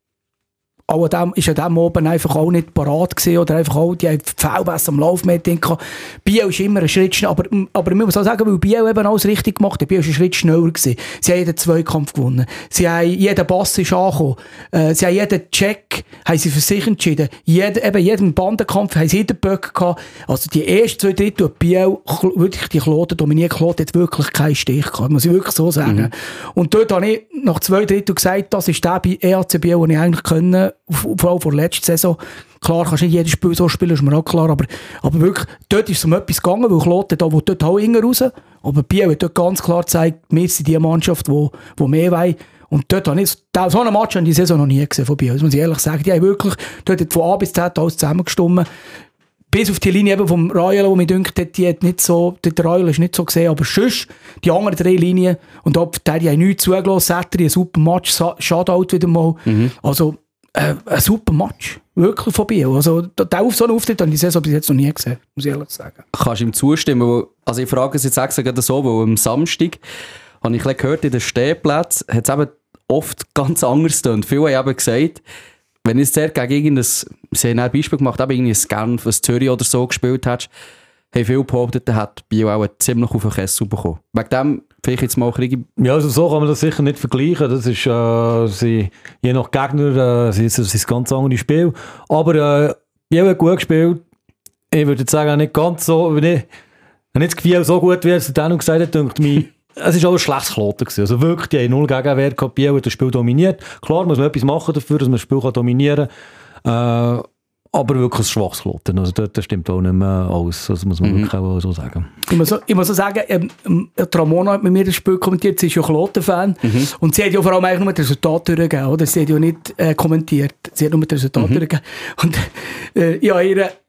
Aber dem ist an dem oben einfach auch nicht parat gewesen, oder einfach auch, die haben viel besser am Lauf mehr gedacht. Biel ist immer ein Schritt schneller, aber, aber man muss auch sagen, weil Biel eben alles richtig gemacht hat, Biel ist ein Schritt schneller gewesen. Sie haben jeden Zweikampf gewonnen. Sie haben, jeder Pass ist angekommen. Äh, sie haben jeden Check, haben sie für sich entschieden. Jede, eben jeden Bandenkampf haben sie jeden Böck gehabt. Also die ersten zwei Drittel hat Biel wirklich die Kloten dominiert. Kloten hat wirklich keinen Stich gehabt, muss ich wirklich so sagen. Mhm. Und dort habe ich nach zwei Drittel gesagt, das ist der bei E A C Biel, den ich eigentlich können, vor allem vor der letzten Saison. Klar, kannst du nicht jedes Spiel so spielen, ist mir auch klar, aber, aber wirklich, dort ist es um etwas gegangen, weil Kloten da, wo dort auch innen raus, aber Biel hat dort ganz klar gezeigt, wir sind die Mannschaft, die, die mehr wollen. Und dort habe ich, so einen Match habe ich die Saison noch nie gesehen von Biel, das muss ich ehrlich sagen. Die haben wirklich, dort hat von A bis Z alles zusammengestimmt. Bis auf die Linie eben vom Royal, wo mir denkt, die hat nicht so, der Royal ist nicht so gesehen, aber sonst, die anderen drei Linien, und ob der, die haben nichts zugelassen, Säteri, ein super Match, Shutout wieder mal. Mhm. Also, äh, ein super Match. Wirklich von Biel. Also, der auf so einen Auftritt habe ich die Saison bis jetzt noch nie gesehen, muss ich ehrlich sagen. Kannst du ihm zustimmen? Weil, also ich frage es jetzt extra so, weil am Samstag habe ich gehört, in den Stehplätzen hat es eben oft ganz anders getönt. Viele haben eben gesagt, wenn du jetzt gegen irgendein, sie haben ein Beispiel gemacht, eben irgendwie ein Genf, ein Zürich oder so gespielt hast, haben viele behauptet, dann hat Biel auch ziemlich auf den Kessel bekommen. Wegen dem vielleicht jetzt mal kriegen. Ja, also so kann man das sicher nicht vergleichen. Das ist, äh, sie, je nach Gegner, äh, das ist ein ganz anderes Spiel. Aber äh, Biel hat gut gespielt. Ich würde jetzt sagen, nicht ganz so, wenn ich, wenn ich das Gefühl so gut wie es dann gesagt hat, denkt mich, es war auch ein schlechtes Kloten gewesen. Also wirklich, die haben null Gegenwehr gehabt. Biel hat das Spiel dominiert. Klar muss man etwas machen dafür, dass man das Spiel dominieren kann. Äh, aber wirklich ein schwaches Kloten. Also das stimmt auch nicht mehr alles. Das muss man mhm. wirklich auch so sagen. Ich muss, ich muss auch sagen, ähm, Ramona hat mit mir das Spiel kommentiert. Sie ist ja Kloten-Fan. Mhm. Und sie hat ja vor allem eigentlich nur das Resultat durchgegeben. Oder? Sie hat ja nicht äh, kommentiert. Sie hat nur das Resultat mhm. durchgegeben. Und äh, ich habe ihr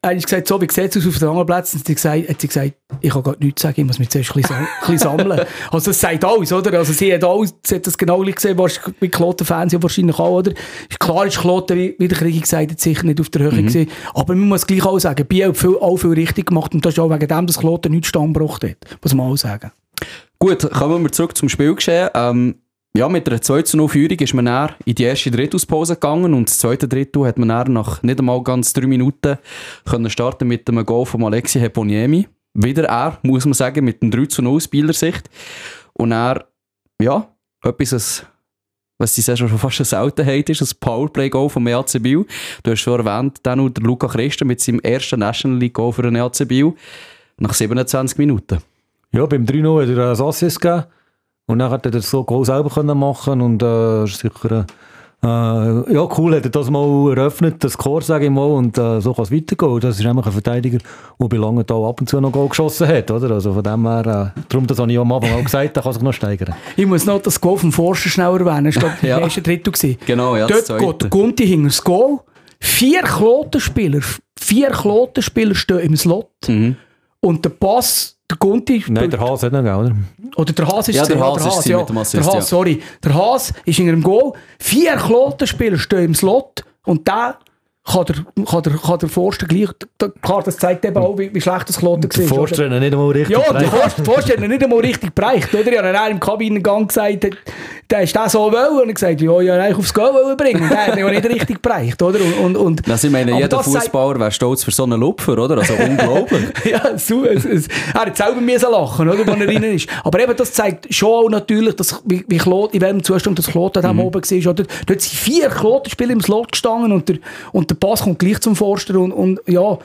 er hat gesagt, so wie sieht es aus auf den anderen Plätzen, hat sie gesagt, hat sie gesagt, ich kann gar nichts sagen, ich muss mich zuerst ein bisschen, ein bisschen sammeln. Also das sagt alles, oder? Also sie hat, alles, sie hat das genau gesehen, wie Kloten-Fans ja wahrscheinlich auch, oder? Klar ist Kloten, wie, wie der Krieg gesagt hat, sicher nicht auf der Höhe mhm. gewesen, aber man muss gleich auch sagen, Biel hat viel, auch viel richtig gemacht und das ist auch wegen dem, dass Kloten nichts Stammgebracht hat, muss man auch sagen. Gut, kommen wir zurück zum Spielgeschehen. Ähm, ja, mit einer zwei zu null Führung ist man dann in die erste Drittelpause gegangen und das zweite Drittel hat man dann nach nicht einmal ganz drei Minuten können starten mit einem Goal von Alexi Heponiemi. Wieder er, muss man sagen, mit einem drei zu null Spielersicht. Und er, ja, etwas, was sie schon fast eine Seltenheit ist, ein Powerplay-Goal vom E A C Biel. Du hast schon erwähnt, dann noch der Luca Christen mit seinem ersten National League-Goal für den E A C Biel nach siebenundzwanzig Minuten. Ja, beim drei null hat er einen Assist gegeben und dann hat er das so Goal selber machen und äh, ist sicher äh, ja, cool, hat er das mal eröffnet, das Score, sage ich mal, und äh, so kann es weitergehen. Das ist nämlich ein Verteidiger, der bei Langenthal ab und zu noch Goal geschossen hat, oder? Also von dem her, äh, darum, das habe ich am Anfang auch gesagt, der kann sich noch steigern. Ich muss noch das Goal vom Forster schnell erwähnen, das war der erste Drittel. Genau, ja, dort geht der Gunti hinter das Goal, vier Klotenspieler, vier Klotenspieler stehen im Slot mhm. und der Pass, der Gunti... Nein, der Haas hat noch, oder? Oder der Haas ist ja, es. Der Haas der Haas, ist ja. mit dem Assist, der Haas, ja. sorry. Der Haas ist in einem Goal. Vier Klotenspieler stehen im Slot und der kann der, kann der, kann der Forster gleich... Klar, das zeigt eben auch, wie, wie schlecht das Kloten war. Der Forster hat ihn nicht einmal richtig Ja, der Forster, Forster hat ihn nicht einmal richtig bereicht. Oder? Ich habe dann im Kabinengang gesagt, der ist das so wollen. Und er gesagt, ja, ich wollte eigentlich aufs Goal bringen. Und der hat ihn nicht richtig bereicht. Oder? Und, und, und, das, ich meine, jeder Fußballer wäre stolz für so einen Lupfer, oder? Also unglaublich. Ja, so, es, es, er hat selber müssen lachen, oder, wenn er rein ist. Aber eben, das zeigt schon auch natürlich, dass, wie, wie Klot, in welchem Zustand das Kloten mhm. oben war. Oder? Dort sind vier Klotenspieler im Slot gestanden und der, und der Pass kommt gleich zum Forster. Und, und ja,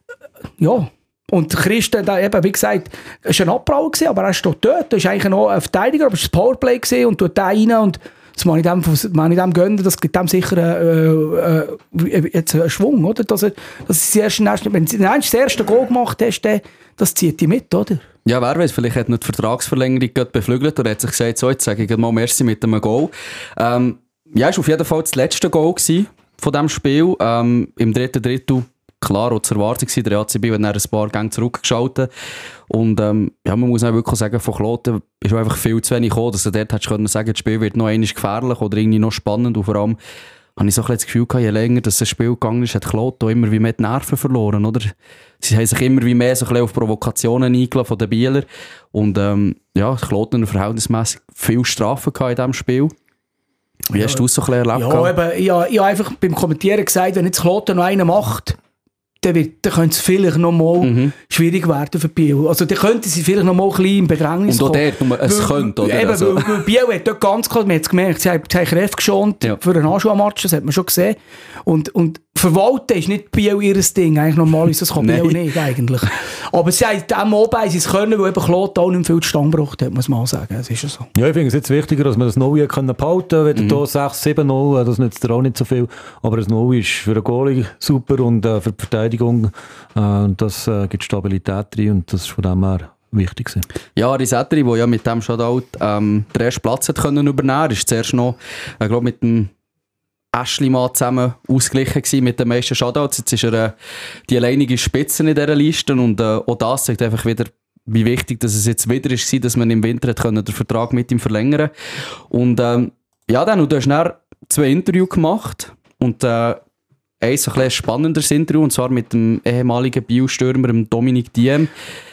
ja. Und Christen, der, eben, wie gesagt, es war ein Abprall, aber er steht dort. Er ist eigentlich noch ein Verteidiger, aber es war ein Powerplay gewesen und tut da rein. Und das muss ich dem, muss ich dem gönnen, das gibt dem sicher äh, äh, jetzt einen Schwung, oder? Dass er, dass er das erste, wenn du das erste Goal gemacht hast, dann, das zieht dich mit, oder? Ja, wer weiß, vielleicht hat er die Vertragsverlängerung beflügelt oder hat sich gesagt, so, jetzt sage ich mal merci mit einem Goal. Ähm, ja, es war auf jeden Fall das letzte Goal von diesem Spiel. Ähm, Im dritten Drittel, klar, auch zu erwarten war, der E A C Biel hat dann ein paar Gänge zurückgeschaltet. Und ähm, ja, man muss auch wirklich sagen, von Kloten ist einfach viel zu wenig gekommen, dass du dort hättest können sagen, das Spiel wird noch einmal gefährlich oder irgendwie noch spannend. Und vor allem habe ich so ein bisschen das Gefühl gehabt, je länger das Spiel gegangen ist, hat Kloten immer wie mehr die Nerven verloren, oder? Sie haben sich immer wie mehr so ein bisschen auf Provokationen eingeladen von den Bielern. Und ähm, ja, Kloten verhältnismäßig viel Strafen gehabt in diesem Spiel. Wie ja, hast du es so ein bisschen erlebt? Ja, eben, ich, ich habe einfach beim Kommentieren gesagt, wenn jetzt Kloten noch einen macht, dann, wird, dann könnte es vielleicht noch mal mhm. schwierig werden für Biel. Also dann könnten sie vielleicht noch mal ein bisschen in Bedrängnis kommen. Und auch kommen. dort, es weil, könnte, oder? Eben, also. weil, weil Biel hat dort ganz klar, man hat es gemerkt, sie haben, sie haben Kräfte geschont ja. für einen Anschaumatch, das hat man schon gesehen. Und, und verwalten ist nicht Biel ihr Ding, eigentlich normal ist das kann Biel nicht eigentlich. Aber sie haben dem oben sie es können, weil eben Kloten auch nicht viel zustande gebracht hat, muss man auch sagen. Das ist ja so. Ja, ich finde es jetzt wichtiger, dass man das Neue behalten kann. Wenn mhm. da sechs, sieben null, das nützt auch nicht so viel. Aber das Neue ist für den Goalie super und äh, für die Verteidigung äh, das äh, gibt Stabilität drin und das ist von dem her wichtig gewesen. Ja, Risetteri, der ja mit dem Shutout ähm, den ersten Platz hat können übernehmen, ist zuerst noch, ich glaube, mit dem Aschlimann zusammen ausgeglichen gewesen mit den meisten Shoutouts. Jetzt ist er äh, die alleinige Spitze in dieser Liste und äh, auch das zeigt einfach wieder, wie wichtig dass es jetzt wieder ist, dass man im Winter hat können den Vertrag mit ihm verlängern und ähm, ja, dann, und du hast dann zwei Interviews gemacht und äh, ein so ein spannenderes Interview, und zwar mit dem ehemaligen Biel-Stürmer Dominik Diem.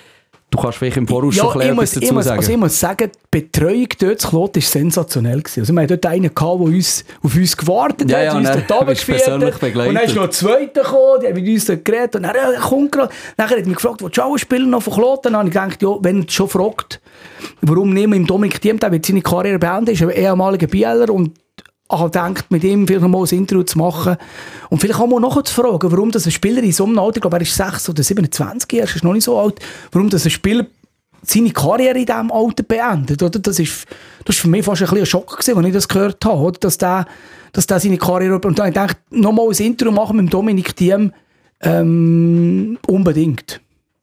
Du kannst vielleicht im Voraus ja, schon etwas dazu muss, sagen. Also ich muss sagen, die Betreuung dort zu Kloten war sensationell. Also wir hatten dort einen, der uns, auf uns gewartet ja, hat, ja, uns dort runtergeführt hat. Und dann ist noch ein Zweiter gekommen, der hat mit uns dort geredet. Und dann, ja, er kommt gerade. Dann hat er mich gefragt, willst du auch spielen noch von Kloten? Dann habe ich gedacht, ja, wenn er schon fragt, warum nehmen wir im Dominik Diem, der wird seine Karriere beenden, ist ein ehemaliger Bieler und hat gedacht, mit ihm vielleicht noch mal ein Interview zu machen. Und vielleicht auch mal nachher zu fragen, warum das ein Spieler in so einem Alter, ich glaube, er ist sechs oder siebenundzwanzig, er ist noch nicht so alt, warum das ein Spieler seine Karriere in diesem Alter beendet. Oder? Das ist, das ist für mich fast ein bisschen ein Schock gewesen, als ich das gehört habe, oder? Dass der, dass der seine Karriere... Und dann habe ich gedacht, noch mal ein Interview machen mit Dominik Diem, ähm, unbedingt.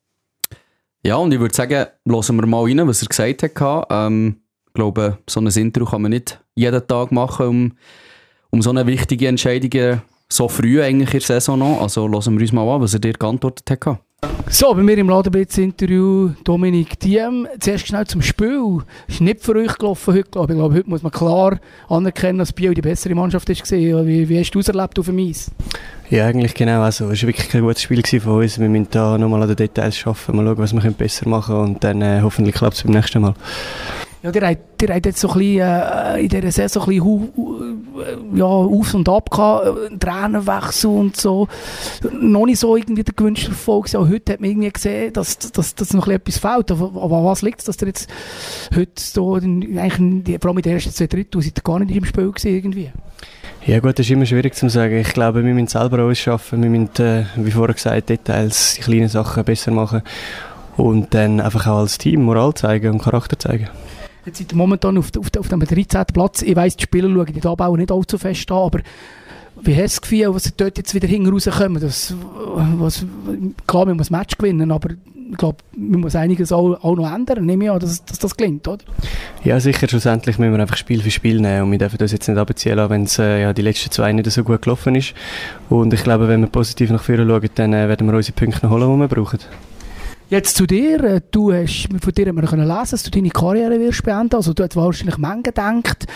Ja, und ich würde sagen, hören wir mal rein, was er gesagt hat. Ähm, ich glaube, so ein Interview kann man nicht jeden Tag machen, um, um so eine wichtige Entscheidung so früh eigentlich in der Saison noch. Also hören wir uns mal an, was er dir geantwortet hat. So, bei mir im Ladenblitz-Interview Dominik Thiem. Zuerst schnell zum Spiel. Ist nicht für euch gelaufen heute, glaube ich. Ich glaube, heute muss man klar anerkennen, dass Biel die bessere Mannschaft ist. Wie, wie hast du es erlebt auf dem Eis? Ja, eigentlich genau. Also, es war wirklich kein gutes Spiel von uns. Wir müssen da nochmal an den Details arbeiten, mal schauen, was wir besser machen können und dann äh, hoffentlich klappt es beim nächsten Mal. Ja, der hat, der hat jetzt so ein bisschen, äh, in dieser Saison so ein bisschen hu, hu, ja, auf und ab gehabt, Trainerwechsel und so. Noch nicht so irgendwie der gewünschte Erfolg. Auch heute hat man irgendwie gesehen, dass, dass, dass noch etwas fehlt. Aber, aber was liegt es, dass der jetzt heute so, eigentlich, vor allem in den ersten zwei Drittel, seid ihr gar nicht im Spiel gewesen irgendwie? Ja gut, das ist immer schwierig zu sagen. Ich glaube, wir müssen selber ausschaffen. Wir müssen, äh, wie vorher gesagt, Details, die kleinen Sachen besser machen. Und dann einfach auch als Team Moral zeigen und Charakter zeigen. Jetzt seid ihr momentan auf, auf, auf dem dreizehnten Platz. Ich weiss, die Spieler schauen die Anbau nicht allzu fest an, aber wie hast du das Gefühl, was dort jetzt wieder hinten rauskommen? Das, was, klar, man muss das Match gewinnen, aber ich glaube, man muss einiges auch, auch noch ändern, nehme ich an, dass, dass das gelingt, oder? Ja, sicher. Schlussendlich müssen wir einfach Spiel für Spiel nehmen und wir dürfen das jetzt nicht abziehen lassen, wenn es äh, ja, die letzten zwei nicht so gut gelaufen ist. Und ich glaube, wenn wir positiv nach vorne schauen, dann äh, werden wir unsere Punkte noch holen, die wir brauchen. Jetzt zu dir, du hast, von dir haben wir lesen, dass du deine Karriere wirst beenden, also du hast wahrscheinlich Menge gedacht,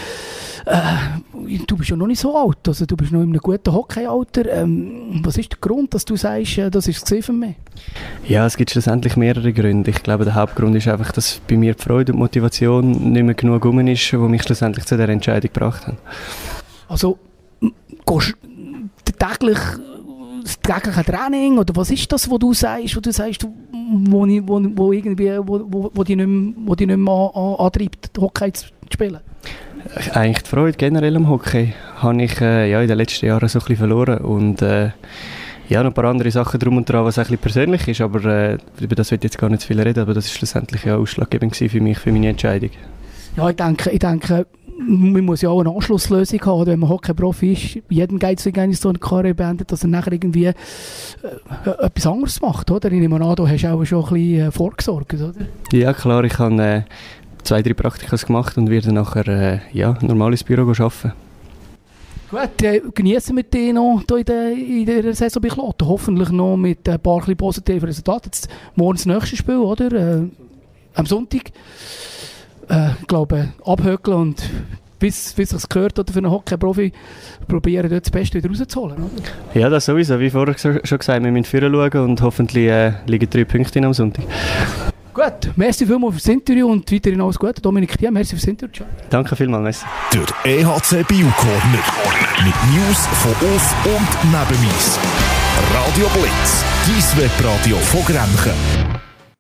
äh, du bist ja noch nicht so alt, also du bist noch in einem guten Hockeyalter, ähm, was ist der Grund, dass du sagst, äh, das ist es für mich? Ja, es gibt schlussendlich mehrere Gründe. Ich glaube, der Hauptgrund ist einfach, dass bei mir die Freude und die Motivation nicht mehr genug rum ist, die mich schlussendlich zu dieser Entscheidung gebracht haben. Also, gehst du täglich das tägliche Training, oder was ist das, was du sagst, wo du sagst, wo, wo, wo, irgendwie, wo, wo, wo dich nicht mehr, wo dich nicht mehr an, an, antreibt, Hockey zu spielen? Eigentlich die Freude generell am Hockey habe ich äh, ja, in den letzten Jahren so ein bisschen verloren und äh, ja, noch ein paar andere Sachen drum und dran, was ein bisschen persönlich ist, aber äh, über das will ich jetzt gar nicht zu viel reden, aber das war schlussendlich ja ausschlaggebend für mich, für meine Entscheidung. Ja, ich denke, ich denke man muss ja auch eine Anschlusslösung haben, wenn man Hockey-Profi ist. Jedem geht es so eine Karriere beendet, dass er nachher irgendwie äh, etwas anderes macht, oder? Ich nehme an, du hast auch schon ein bisschen äh, vorgesorgt, oder? Ja, klar, ich habe äh, zwei, drei Praktika gemacht und werde nachher äh, ja, normal ins Büro arbeiten. Gut, äh, genießen wir dich noch in der, in der Saison bei Kloten. Hoffentlich noch mit ein paar positiven Resultaten. Jetzt morgen das nächste Spiel, oder? Äh, am Sonntag. Äh, ich glaube, abhökeln und bis, bis es gehört oder für einen Hockey-Profi probieren, dort das Beste wieder rauszuholen. Oder? Ja, das sowieso. Wie vorher schon gesagt, wir müssen vorher schauen und hoffentlich äh, liegen drei Punkte am Sonntag. Gut, merci vielmals für das Interview und weiterhin alles Gute. Dominik Thiem, merci für das Interview. Danke vielmals, merci. Der E H C Biel Corner mit News von auf und neben uns. Radio Blitz, dein Webradio von Grenchen.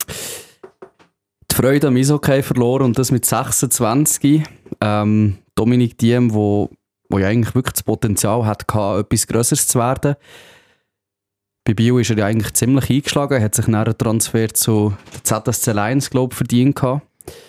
Die Freude am Eishockey verloren und das mit sechsundzwanzig. Ähm, Dominik Thiem, wo, wo ja eigentlich wirklich das Potenzial hatte, etwas Grösseres zu werden. Bei Biel ist er ja eigentlich ziemlich eingeschlagen. Er hat sich nach einem Transfer zu der Z S C Lions, glaube ich, verdient gehabt.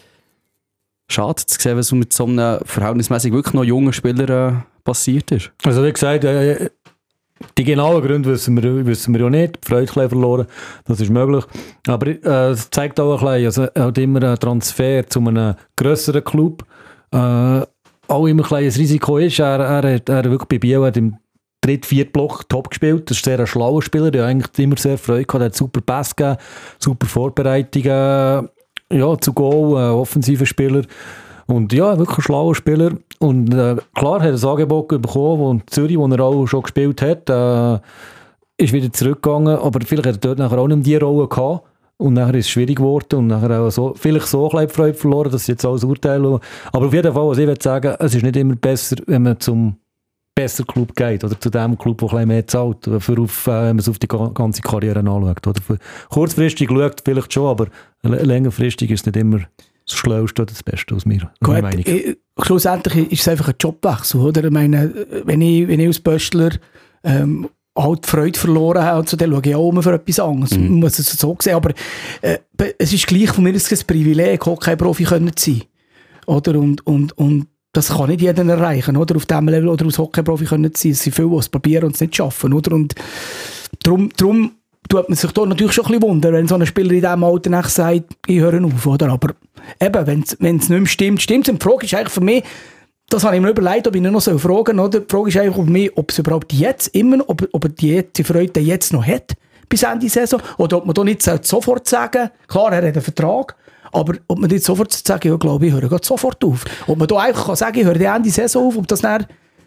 Schade zu sehen, was mit so einem verhältnismäßig wirklich noch jungen Spieler äh, passiert ist. Also wie gesagt, äh, die genauen Gründe wissen wir, wissen wir ja nicht. Die Freude ein verloren, das ist möglich. Aber äh, es zeigt auch ein bisschen, also er hat immer einen Transfer zu einem grösseren Club. Äh, auch immer ein, ein Risiko ist. Er, er, er, er wirklich bei Biel hat im dritten, vierten Block top gespielt. Das ist sehr ein schlauer Spieler, der eigentlich immer sehr Freude gehabt. Er hat super Pass gegeben, super Vorbereitungen. Ja, zu Goal, ein offensiver Spieler. Und ja, wirklich ein schlauer Spieler. Und äh, klar hat er ein Angebot bekommen, wo in Zürich, wo er auch schon gespielt hat, äh, ist wieder zurückgegangen. Aber vielleicht hat er dort nachher auch nicht mehr die Rolle gehabt. Und nachher ist es schwierig geworden. Und nachher auch so, vielleicht so ein bisschen die Freude verloren, dass sie jetzt alles urteilen. Aber auf jeden Fall, was ich würde sagen, es ist nicht immer besser, wenn man zum besser Club geht oder zu dem Club, der ein bisschen mehr zahlt, für auf, äh, wenn man es auf die ganze Karriere anschaut. Oder für kurzfristig schaut vielleicht schon, aber längerfristig ist es nicht immer das Schlauste oder das Beste aus mir. Gut, äh, schlussendlich ist es einfach ein Jobwechsel. Oder? Ich meine, wenn ich, wenn ich als Böstler ähm, halt die Freude verloren habe, so, dann schaue ich auch immer für etwas anderes. Mhm. Man muss es so sehen. Aber äh, es ist gleich von mir ein Privileg, Hockey-Profi zu sein. Oder? Und, und, und das kann nicht jeder erreichen, oder? Auf diesem Level oder als Hockey-Profi können zu sein. Es sind viele, die es probieren und es nicht schaffen, oder? Und darum, darum tut man sich da natürlich schon ein bisschen wundern, wenn so ein Spieler in diesem Alter sagt, ich höre auf, oder? Aber eben, wenn es nicht mehr stimmt, stimmt es. Und die Frage ist eigentlich für mich, das habe ich mir überlegt, ob ich ihn noch so fragen soll. Die Frage ist einfach, ob, mich, ob es überhaupt jetzt immer, ob, ob er die, die Freude jetzt noch hat, bis Ende Saison, oder ob man da nicht sofort sagen, klar, er hat einen Vertrag, aber ob man nicht sofort sagen, ja, glaube ich, höre geht sofort auf. Ob man da einfach kann sagen, ich höre die Ende Saison auf, ob das dann,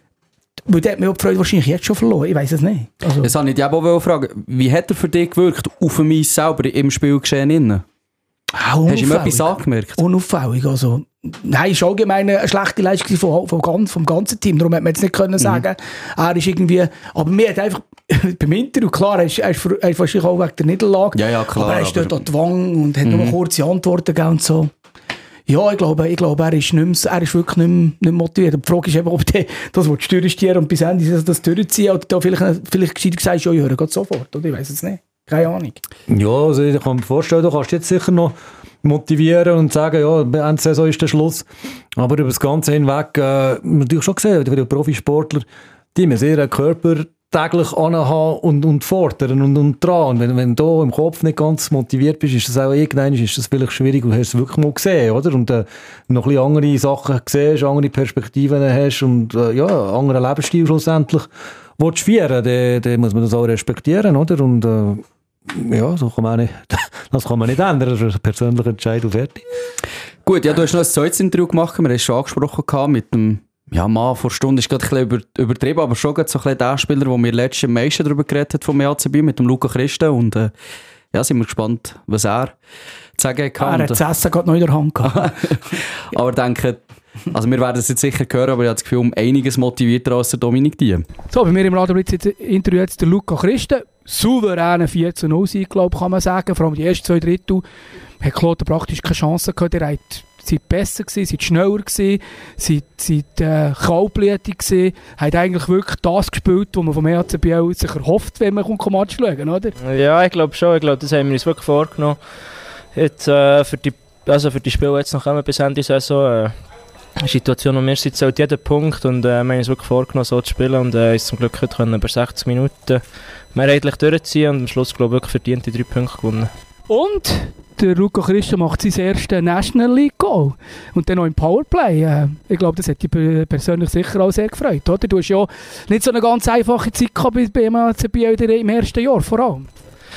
weil der hat mir die Freude wahrscheinlich jetzt schon verloren, ich weiss es nicht. Also. Das wollte ich dich auch fragen, wie hat er für dich gewirkt, auf mich selber im Spielgeschehen? Ah, hast du ihm etwas angemerkt? Unauffällig, also. Nein, es war allgemein eine schlechte Leistung vom, vom, vom ganzen Team. Darum hätte man jetzt nicht können sagen, mhm. er ist irgendwie, aber mir hat einfach, beim Interview, klar, er ist, er ist, er ist wahrscheinlich auch wegen der Niederlage, ja, ja, klar, aber er ist dort an die Wange und hat mhm. nur kurze Antworten gegeben und so. Ja, ich glaube, ich glaube er, ist nicht mehr, er ist wirklich nicht mehr, nicht mehr motiviert. Die Frage ist eben, ob der das durchstieren und bis Ende das durchziehen oder da vielleicht, vielleicht gescheit gesagt, ja, ich höre gerade sofort, oder? Ich weiss es nicht. Keine Ahnung. Ja, also ich kann mir vorstellen, du kannst jetzt sicher noch motivieren und sagen, ja, Ende der Saison ist der Schluss. Aber über das Ganze hinweg, äh, natürlich schon gesehen, die Profisportler, die müssen ihren Körper täglich anhaben und, und fordern und, und dran. Und wenn, wenn du im Kopf nicht ganz motiviert bist, ist das auch irgendwann ist das vielleicht schwierig und hast es wirklich mal gesehen, oder? Und äh, noch ein bisschen andere Sachen siehst, andere Perspektiven hast und äh, ja, anderen Lebensstil schlussendlich willst du führen, dann, dann muss man das auch respektieren, oder? Und äh, ja, so kann man nicht, das kann man nicht ändern, das ist ein persönlicher Entscheid und fertig. Gut, ja, du hast noch ein zweites Interview gemacht, wir haben es schon angesprochen mit dem ja, Mann vor Stunde, ist gerade ein bisschen übertrieben, aber schon so ein bisschen der Spieler, wo wir letztes am meisten darüber geredet haben vom E H C Biel, mit dem Luca Christen und äh, ja, sind wir gespannt, was er zu sagen kann. Er hat das Essen gerade noch in der Hand gehabt. Aber ich denke, also wir werden es jetzt sicher hören, aber ich habe das Gefühl, um einiges motivierter als der Dominik Diem. So, bei mir im Radio Blitz Interview jetzt der Luca Christen. Souveräne vier zu null Sieg, glaube ich, kann man sagen. Vor allem die ersten zwei Drittel hat Kloten praktisch keine Chance gehabt. Er hat seid besser gewesen, seid schneller gewesen, seid, seid äh, kaltblütig gewesen, hat eigentlich wirklich das gespielt, was man vom E H C Biel sich erhofft, wenn man ein Match schauen, oder? Ja, ich glaube schon. Ich glaube, das haben wir uns wirklich vorgenommen. Jetzt, äh, für die, also für die Spiele jetzt noch bis Ende der Saison. Äh, Die Situation, wo wir sind, zählt jeden Punkt und äh, wir haben uns wirklich vorgenommen, so zu spielen und äh, uns zum Glück heute können über sechzig Minuten mehrheitlich durchziehen und am Schluss, glaube ich, wirklich verdient die drei Punkte gewonnen. Und der Luca Christen macht sein erstes National League Goal und dann noch im Powerplay. Äh, ich glaube, das hat dich persönlich sicher auch sehr gefreut, oder? Du hast ja nicht so eine ganz einfache Zeit gehabt bei E H C Biel im ersten Jahr vor allem.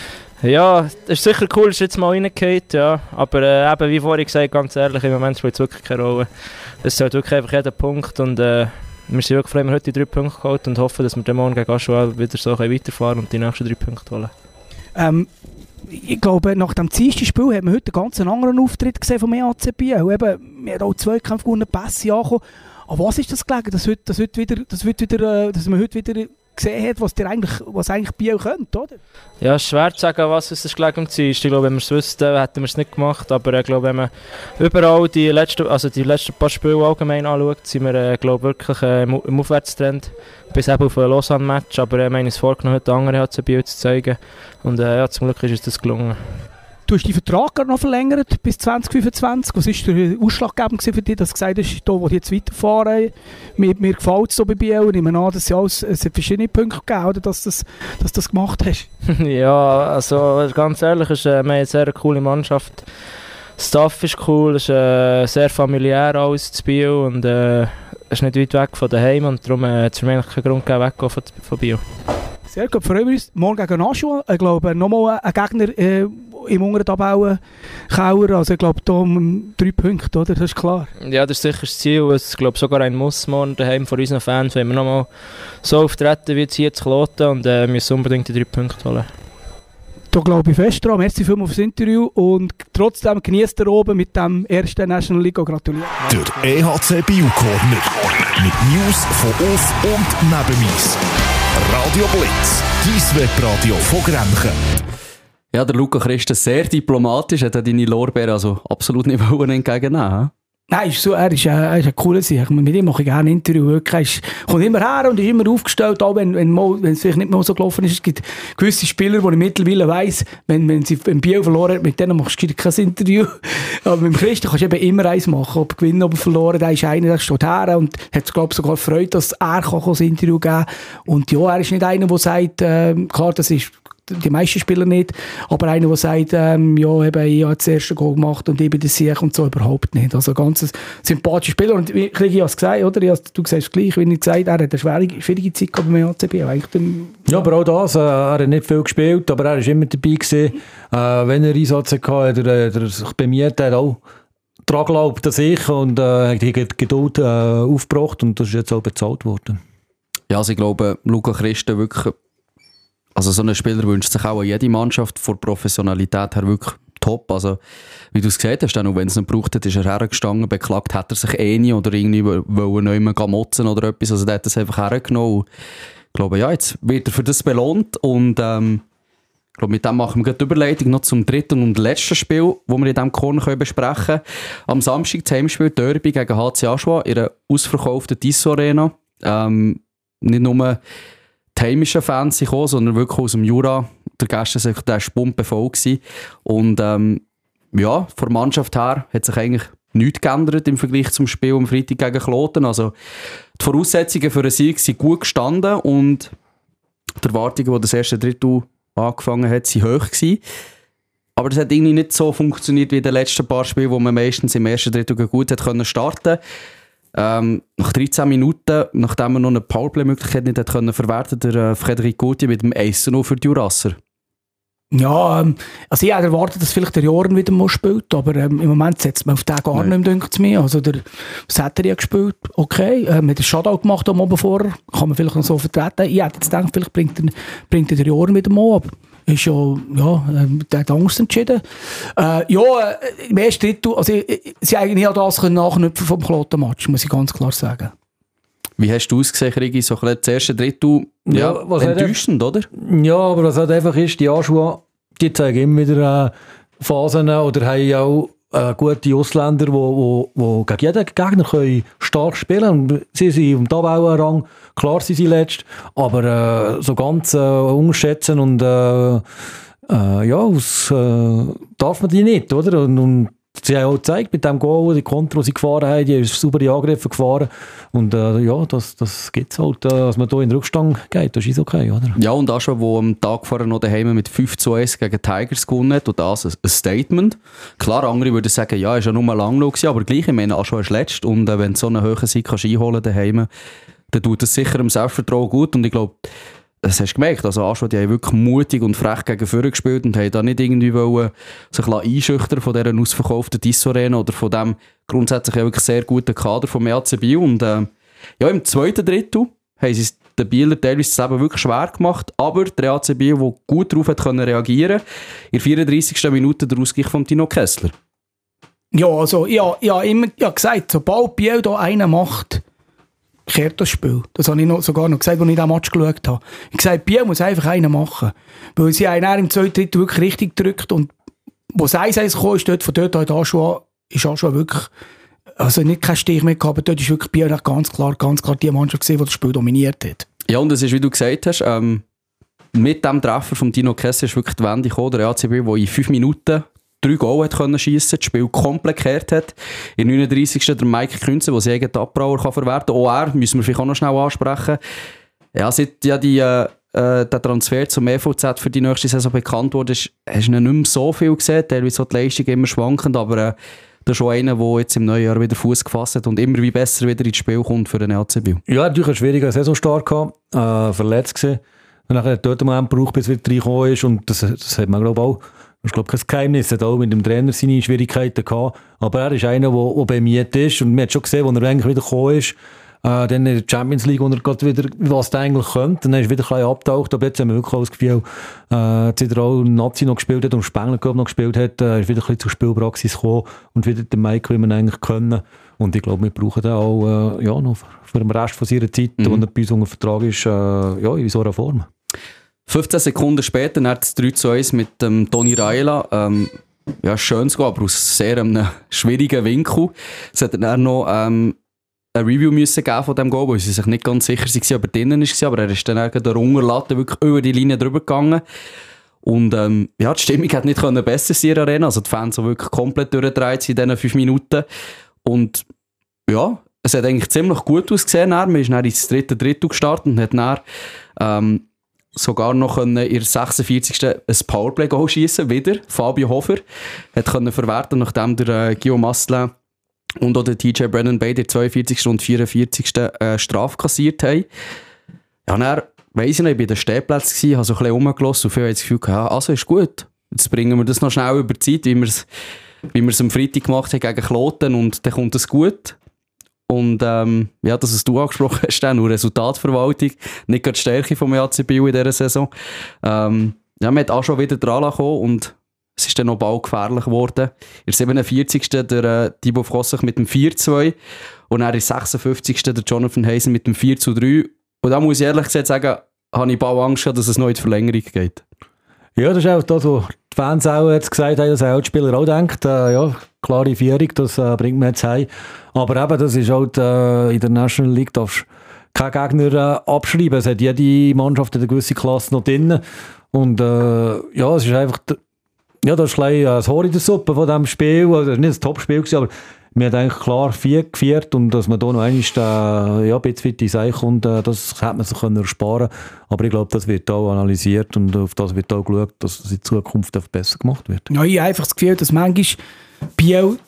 Ja, das ist sicher cool, ist jetzt mal reingefallen, ja. Aber äh, eben, wie vorhin gesagt, ganz ehrlich, im Moment spielt es wirklich keine Rolle. Es zählt wirklich einfach jeden Punkt und äh, wir sind wirklich froh, dass wir heute die drei Punkte geholt und hoffen, dass wir dann morgen gegen Aschua wieder so weiterfahren und die nächsten drei Punkte holen. Ähm, ich glaube, nach dem zweiten Spiel hat man heute einen ganz anderen Auftritt gesehen vom E H C Biel. Eben, wir haben auch Zweikämpfe gewonnen, Pässe angekommen. Aber was ist das gelegen, dass, heute, dass, heute wieder, dass, heute wieder, dass man heute wieder gesehen hat, was, der eigentlich, was eigentlich Biel könnte, oder? Ja, es ist schwer zu sagen, was es gelegen war. Ich glaube, wenn wir es wüssten, hätten wir es nicht gemacht. Aber ich glaube, wenn man überall die letzten, also die letzten paar Spiele allgemein anschaut, sind wir äh, glaube, wirklich äh, im Aufwärtstrend. Bis eben auf ein Lausanne-Match. Aber äh, wir haben uns vorgenommen, heute andere E H C Biel zu zeigen. Und äh, ja, zum Glück ist uns das gelungen. Du hast deinen Vertrag noch verlängert bis zwanzig fünfundzwanzig. Was war der ausschlaggebend für dich, dass du gesagt hast, da, wo ich jetzt weiterfahren, mir, mir gefällt es so bei Biel. Ich nehme an, dass es, es hat verschiedene Punkte gegeben, oder, dass du das, dass das gemacht hast. Ja, also ganz ehrlich, ist, äh, wir haben eine sehr coole Mannschaft. Das Staff ist cool, es ist äh, sehr familiär alles zu Biel und äh, es ist nicht weit weg von daheim und darum äh, hat es für mich keinen Grund gegeben, weggehen von, von Biel. Sehr gut, freuen wir uns. Morgen gegen Aschua. Ich glaube, nochmal ein Gegner äh, im unteren Tabellenkauer. Also ich glaube, hier um drei Punkte, oder? Das ist klar. Ja, das ist sicher das Ziel. Es ist glaube sogar ein Muss morgen daheim von unseren Fans, wenn wir nochmal so auftreten wie jetzt hier zu Kloten und äh, müssen unbedingt die drei Punkte holen. Da glaube ich fest dran. Merci vielmals fürs Interview und trotzdem genießt ihr oben mit dem ersten National League. Gratuliere. Der E H C Biel Corner mit News von auf und neben uns. Radio Blitz, dein Webradio von Grenchen. Ja, der Luca Christen sehr diplomatisch, hat er deine Lorbeeren also absolut nicht entgegennehmen. Nein, ist so, er ist, äh, er ist ein cooler Sieg. Mit ihm mache ich gerne ein Interview. Er ist, kommt immer her und ist immer aufgestellt, auch wenn, wenn, mal, wenn es vielleicht nicht mehr so gelaufen ist. Es gibt gewisse Spieler, die ich mittlerweile weiss, wenn, wenn sie im Biel verloren haben, mit denen machst du kein Interview. Aber mit dem Christen kannst du eben immer eins machen. Ob gewinnen oder verloren, der ist einer, der steht her und hat glaube sogar Freude, dass er kann ein Interview geben kann. Und ja, er ist nicht einer, der sagt, äh, klar, das ist die meisten Spieler nicht. Aber einer, der sagt, ähm, ja, eben, ich habe das erste Goal gemacht und ich bin der Sieg und so, überhaupt nicht. Also ganz ein sympathischer Spieler. Und ich, ich habe es gesagt, oder? Ich, du siehst es gleich, wie ich gesagt habe, er hat eine schwierige, schwierige Zeit beim A C B. Den, ja, aber auch das, äh, er hat nicht viel gespielt, aber er war immer dabei gewesen. Äh, wenn er Einsatz hatte, hat er, er sich bemüht, hat auch daran geglaubt an sich und äh, hat die Geduld äh, aufgebracht und das ist jetzt auch bezahlt worden. Ja, also ich glaube, Luca Christen wirklich, also so ein Spieler wünscht sich auch an jede Mannschaft von Professionalität her wirklich top. Also, wie du es gesagt hast, auch wenn es nicht gebraucht hat, ist er hergestanden, beklagt hat er sich eh nie oder irgendwie wollte er nicht mehr motzen oder etwas. Also, der hat das einfach hergenommen. Ich glaube, ja, jetzt wird er für das belohnt und ähm, ich glaube, mit dem machen wir die Überleitung noch zum dritten und letzten Spiel, das wir in diesem Corner besprechen können. Am Samstag das Heimspiel Derby gegen H C Aschua in einer ausverkauften Tissot Arena. Ähm, nicht nur die heimischen Fans sind gekommen, sondern wirklich aus dem Jura. Der Gäste war der Spumpe voll gewesen. Und ähm, ja, von der Mannschaft her hat sich eigentlich nichts geändert im Vergleich zum Spiel am Freitag gegen Kloten. Also die Voraussetzungen für einen Sieg sind gut gestanden und die Erwartungen, die das erste Drittel angefangen hat, waren hoch gewesen. Aber das hat irgendwie nicht so funktioniert wie in den letzten paar Spielen, wo man meistens im ersten Drittel gut hat können starten. Ähm, nach dreizehn Minuten, nachdem man noch eine Powerplay-Möglichkeit nicht hat können verwerten, der äh, Frederik Gauthier mit dem eins zu null für die Jurasser. Ja, ähm, also ich hätte erwartet, dass vielleicht der Joren wieder mal spielt, aber ähm, im Moment setzt man auf den gar Nein. nicht mehr, denkt es mir. Also der, was hat er ja gespielt? Okay, ähm, hat er Shutout gemacht am Oben vorher, kann man vielleicht noch so vertreten. Ich hätte jetzt gedacht, vielleicht bringt er, bringt er der Joren wieder mal, aber ist ja, ja, ähm, der hat Angst entschieden. Äh, ja, äh, im ersten Drittel, also ich, sie eigentlich auch das können nachknüpfen vom Kloten-Match, muss ich ganz klar sagen. Wie hast du ausgesehen, Rigi? So ein das erste Drittel, ja, ja was enttäuschend, oder? Ja, aber was halt einfach ist, die Aschua, die zeigen immer wieder äh, Phasen oder haben auch äh, gute Ausländer, die wo, wo, wo gegen jeden Gegner können stark spielen können. Sie sind im Tabellenrang, klar sind sie letzt, aber äh, so ganz äh, unterschätzen und äh, äh, ja, aus, äh, darf man die nicht, oder? Und, und sie haben auch gezeigt, mit dem Goal, die Kontra, die sie gefahren haben, die haben saubere Angriffe gefahren. Und äh, ja, das, das gibt es halt, äh, dass man hier in den Rückstand geht, das ist okay, oder? Ja, und Aschua, der am Tag vorher noch daheim mit fünf zu eins gegen Tigers gewonnen hat, und das ein Statement. Klar, andere würden sagen, ja, ist ja nur mal lang genug gewesen, aber gleich, ich meine, Aschua ist letzt und äh, wenn du so einen hohen Sieg kannst einholen daheim, dann tut das sicher im Selbstvertrauen gut und ich glaube, das hast du gemerkt, also Aschua, die haben wirklich mutig und frech gegen vorne gespielt und haben da nicht irgendwie wollen, sich einschüchtern von dieser ausverkauften Tissot-Arena oder von dem grundsätzlich wirklich sehr guten Kader vom A C Biel. Und äh, ja, im zweiten Drittel haben sie den Bieler teilweise das Leben wirklich schwer gemacht, aber der A C Biel, der gut darauf hat können reagieren, in der vierunddreissigsten Minute der Ausgleich von Tino Kessler. Ja, also ja, ja, immer ja, gesagt, sobald Biel da einen macht, kehrt das Spiel. Das habe ich noch, sogar noch gesagt, als ich diesen Match geschaut habe. Ich habe gesagt, Biel muss einfach einen machen. Weil sie haben im zweiten Drittel wirklich richtig gedrückt und wo es eins eins kam, ist dort, von dort an Aschua, ist Aschua wirklich, also nicht kein Stich mehr gehabt, aber dort ist wirklich Biel ganz klar, ganz klar die Mannschaft gesehen, die das Spiel dominiert hat. Ja, und es ist, wie du gesagt hast, ähm, mit dem Treffer von Tino Kessler ist wirklich die Wende gekommen, der A C B, der in fünf Minuten drei Goal hat können schiessen, das Spiel komplett gekehrt hat. In der neununddreissigsten der Mike Künze, der seinen Abbrauer kann verwerten kann. Auch er, müssen wir vielleicht auch noch schnell ansprechen. Ja, seit ja die, äh, der Transfer zum E V Z für die nächste Saison bekannt wurde, ist, hast du ihn nicht mehr so viel gesehen. Teilweise die Leistung immer schwankend, aber äh, das ist schon einer, der jetzt im neuen Jahr wieder Fuß gefasst hat und immer wie besser wieder ins Spiel kommt für den A C Biel. Ja, natürlich einen schwierigen Saisonstart gehabt, äh, verletzt gewesen. Und dann hat er dort einen Moment gebraucht, bis er wieder reingekommen ist und das, das hat man, glaube ich, auch. Ich glaube, kein Geheimnis. Er hat auch mit dem Trainer seine Schwierigkeiten gehabt. Aber er ist einer, der, der bemiert ist. Und man hat schon gesehen, als er eigentlich wieder gekommen ist, äh, dann in der Champions League, wo er gerade wieder, was er eigentlich könnte. Dann ist er wieder ein bisschen abgetaucht. Aber jetzt haben wir wirklich auch das Gefühl, äh, als er auch Nazi noch gespielt hat und Spengler noch gespielt hat, äh, ist wieder ein bisschen zur Spielpraxis gekommen. Und wieder den Mike, wie wir eigentlich können. Und ich glaube, wir brauchen den auch äh, ja, noch für, für den Rest von seiner Zeit, mhm. wo er bei uns unter Vertrag ist, äh, ja, in so einer Form. fünfzehn Sekunden später hat es drei zu eins mit dem Toni Raila. Ähm, ja, schön zu gehen, aber aus sehr einem schwierigen Winkel. Es hat dann noch ähm, eine Review müssen geben von diesem Goal, weil sie sich nicht ganz sicher waren, ob er drinnen war, aber er ist dann der Unterlatte wirklich über die Linie drüber gegangen. Und ähm, ja, die Stimmung hat nicht können besser sein in der Arena, also die Fans haben wirklich komplett durchgedreht in diesen fünf Minuten. Und ja, es hat eigentlich ziemlich gut ausgesehen. Man ist dann ins dritte Drittel gestartet und hat dann ähm, sogar noch in der sechsundvierzigsten ein Powerplay-Goal schießen, wieder. Fabio Hofer hat können verwerten, nachdem der äh, Guillaume Asselin und auch der T J Brennan beide in der zweiundvierzigsten und vierundvierzigsten Äh, Strafe kassiert haben. Ja, dann weiss ich noch, ich war bei den Stehplätzen, habe so ein bisschen rumgelassen und viele haben das Gefühl gehabt, also ist gut. Jetzt bringen wir das noch schnell über die Zeit, wie wir es wie wir es am Freitag gemacht haben gegen Kloten und dann kommt es gut. Und ähm, ja, das, was du angesprochen hast, dann, nur Resultatverwaltung, nicht gerade die Stärke vom E A C Biel in dieser Saison. Ähm, ja, man hat auch schon wieder dran gekommen und es ist dann noch bald gefährlich geworden. In der siebenundvierzigsten der äh, Thibaut Frossach mit dem vier zu zwei und dann in der sechsundfünfzigsten der Jonathan Hazen mit dem vier zu drei. Und da muss ich ehrlich gesagt sagen, habe ich bald Angst gehabt, dass es noch in die Verlängerung geht. Ja, das ist auch das, was die Fans auch jetzt gesagt haben, dass auch die Spieler auch denken, äh, ja, klare Vierung, das äh, bringt man jetzt heim. Aber eben, das ist halt äh, in der National League, darfst kein Gegner äh, abschreiben. Es hat jede Mannschaft eine gewisse Klasse noch drin. Und äh, ja, es ist einfach, ja, das ist ein bisschen das Haar in der Suppe von diesem Spiel. Also, das war nicht das Top-Spiel, aber wir haben eigentlich klar vier geführt und dass man da noch einmal äh, ja, ein bisschen fit ins Eich kommt, äh, das hätte man sich können ersparen können. Aber ich glaube, das wird auch analysiert und auf das wird auch geschaut, dass es in Zukunft besser gemacht wird. Ja, ich habe einfach das Gefühl, dass manchmal Biel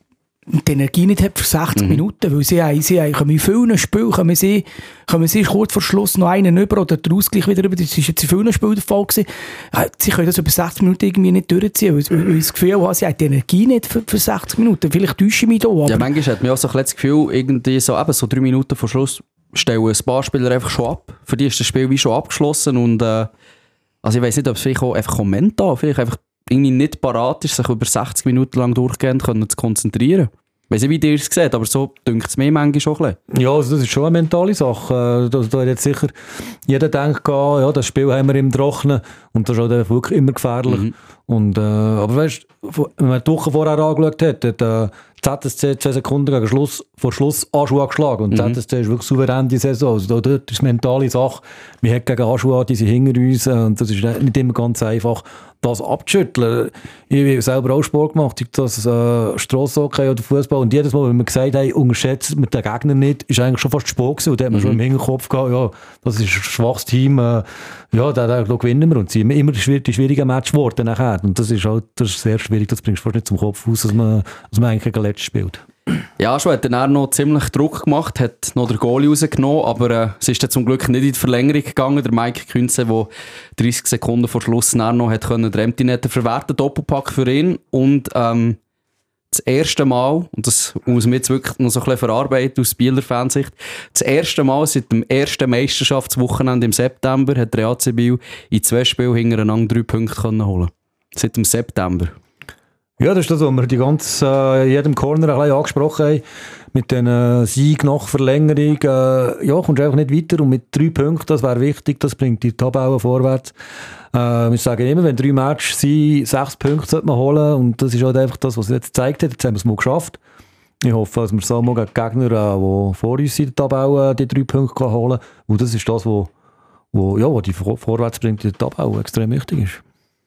die Energie nicht hat für sechzig mhm. Minuten, weil sie, haben, sie haben, in vielen Spielen kommen sie, kommen sie kurz vor Schluss noch einen über oder der Ausgleich wieder über, das war jetzt in vielen Spielen der Fall gewesen. Sie können das über sechzig Minuten irgendwie nicht durchziehen, weil, weil ich das Gefühl habe, sie haben die Energie nicht für, für sechzig Minuten, vielleicht täusche ich mich da. Aber ja, manchmal hat man auch so ein das Gefühl, irgendwie so, eben so drei Minuten vor Schluss stellen ein paar Spieler einfach schon ab, für die ist das Spiel wie schon abgeschlossen und äh, also ich weiss nicht, ob es vielleicht auch einfach auch mental, vielleicht einfach irgendwie nicht parat ist, sich über sechzig Minuten lang durchgehend können zu konzentrieren. Ich weiss nicht, wie ihr es seht, aber so dünkt es mir manchmal schon ein bisschen. Ja, also das ist schon eine mentale Sache. Da, da hat jetzt sicher jeder denkt, ja, das Spiel haben wir im Trockenen und das ist halt wirklich immer gefährlich. Mhm. Und, äh, aber weißt du, wenn man die Woche vorher angeschaut hat, hat äh, Z S C zwei Sekunden gegen Schluss, vor Schluss Aschua geschlagen. Und mhm. Z S C ist wirklich souverän die Saison. Also dort ist eine mentale Sache. Wir haben gegen Aschua, die sind hinter uns. Und das ist nicht immer ganz einfach, das abzuschütteln. Ich habe selber auch Sport gemacht, ich das äh, Strassenhockey oder Fußball. Und jedes Mal, wenn wir gesagt haben, unterschätzt mit den Gegnern nicht, ist eigentlich schon fast Sport gewesen. Und da hat man mhm. schon im Hinterkopf gehabt, ja, das ist ein schwaches Team. Äh, ja, da, da, da gewinnen wir. Und sie sind immer die schwierigen Match geworden nachher. Und das ist halt das ist sehr schwierig. Das bringst du fast nicht zum Kopf aus, dass man, dass man eigentlich gegen Letzt spielt. Ja, schon hat er noch ziemlich Druck gemacht, hat noch den Goalie rausgenommen, aber äh, es ist dann zum Glück nicht in die Verlängerung gegangen. Der Mike Künze, der dreißig Sekunden vor Schluss noch hat können, den Empty Netter verwerten, Doppelpack für ihn. Und ähm, das erste Mal, und das muss man jetzt wirklich noch so ein bisschen verarbeiten aus Bieler Fansicht, das erste Mal seit dem ersten Meisterschaftswochenende im September hat der E A C Biel in zwei Spielen hintereinander drei Punkte können holen. Seit dem September. Ja, das ist das, was wir die ganze, äh, jedem Corner ein bisschen angesprochen haben. Mit den äh, Sieg nach Verlängerung. Äh, ja, kommst du einfach nicht weiter. Und mit drei Punkten, das wäre wichtig, das bringt die Tabelle vorwärts. Äh, wir sagen immer, wenn drei Matches sind, sechs Punkte sollte man holen. Und das ist halt einfach das, was es jetzt gezeigt hat. Jetzt haben wir es mal geschafft. Ich hoffe, dass wir so mal gegen Gegner, die vor uns in der Tabelle die drei Punkte holen können. Und das ist das, was wo, ja, wo die vorwärts bringt in der Tabelle extrem wichtig ist.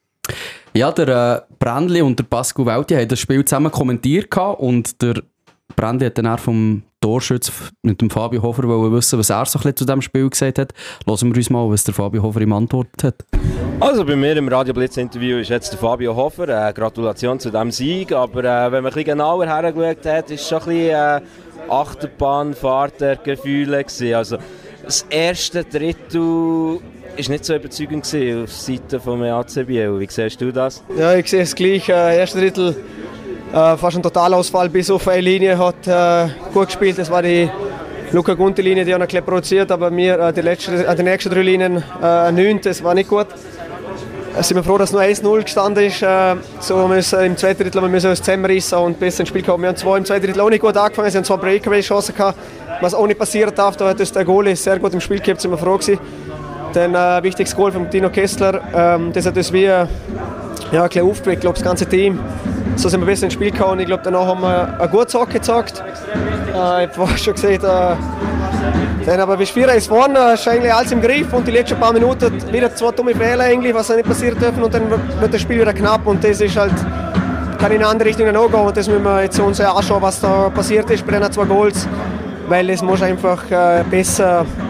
Ja, der äh, Brändli und der Pascal Welti haben das Spiel zusammen kommentiert gehabt und der Brändli hat dann auch vom Torschütz mit dem Fabio Hofer wissen, was er so ein bisschen zu diesem Spiel gesagt hat. Hören wir uns mal, was der Fabio Hofer ihm antwortet hat. Also bei mir im Radio Blitz Interview ist jetzt der Fabio Hofer. Äh, Gratulation zu diesem Sieg, aber äh, wenn man ein bisschen genauer hergeschaut hat, ist schon ein bisschen äh, Achterbahnfahrt der Gefühle gewesen. Also das erste Drittel ist nicht so überzeugend gewesen auf Seite vom E A C Biel. Wie siehst du das? Ja, ich sehe es gleich. Äh, erste Drittel äh, fast ein Totalausfall bis auf eine Linie hat äh, gut gespielt. Das war die Luca Gunti Linie, die hat noch ein bisschen produziert, aber mir äh, die, letzte, äh, die nächsten drei Linien äh, neunte, das war nicht gut. Äh, sind wir froh, dass nur eins null gestanden ist. Äh, so müssen im zweiten Drittel wir müssen uns zusammenreißen und besser ins Spiel kommen. Wir haben zwei im zweiten Drittel auch nicht gut angefangen. Sie haben zwei Breakaway-Chancen gehabt, was auch nicht passieren darf. Da hat uns der Goalie sehr gut im Spiel gehabt, sind wir froh gewesen. Dann ein äh, wichtiges Goal von Tino Kessler. Ähm, das hat uns wie äh, ja, ein bisschen aufgeweckt, glaube das ganze Team. So sind wir besser ins Spiel gekommen. Ich glaube, danach haben wir ein gutes Hockey gezeigt. Äh, ich habe schon gesehen, äh, dann aber bis vier eins vorne ist eigentlich alles im Griff und die letzten paar Minuten wieder zwei dumme Fehler, eigentlich, was nicht passieren dürfen und dann wird das Spiel wieder knapp und das ist halt, kann in eine andere Richtung noch gehen und das müssen wir jetzt uns anschauen, was da passiert ist bei den zwei Goals, weil es muss einfach äh, besser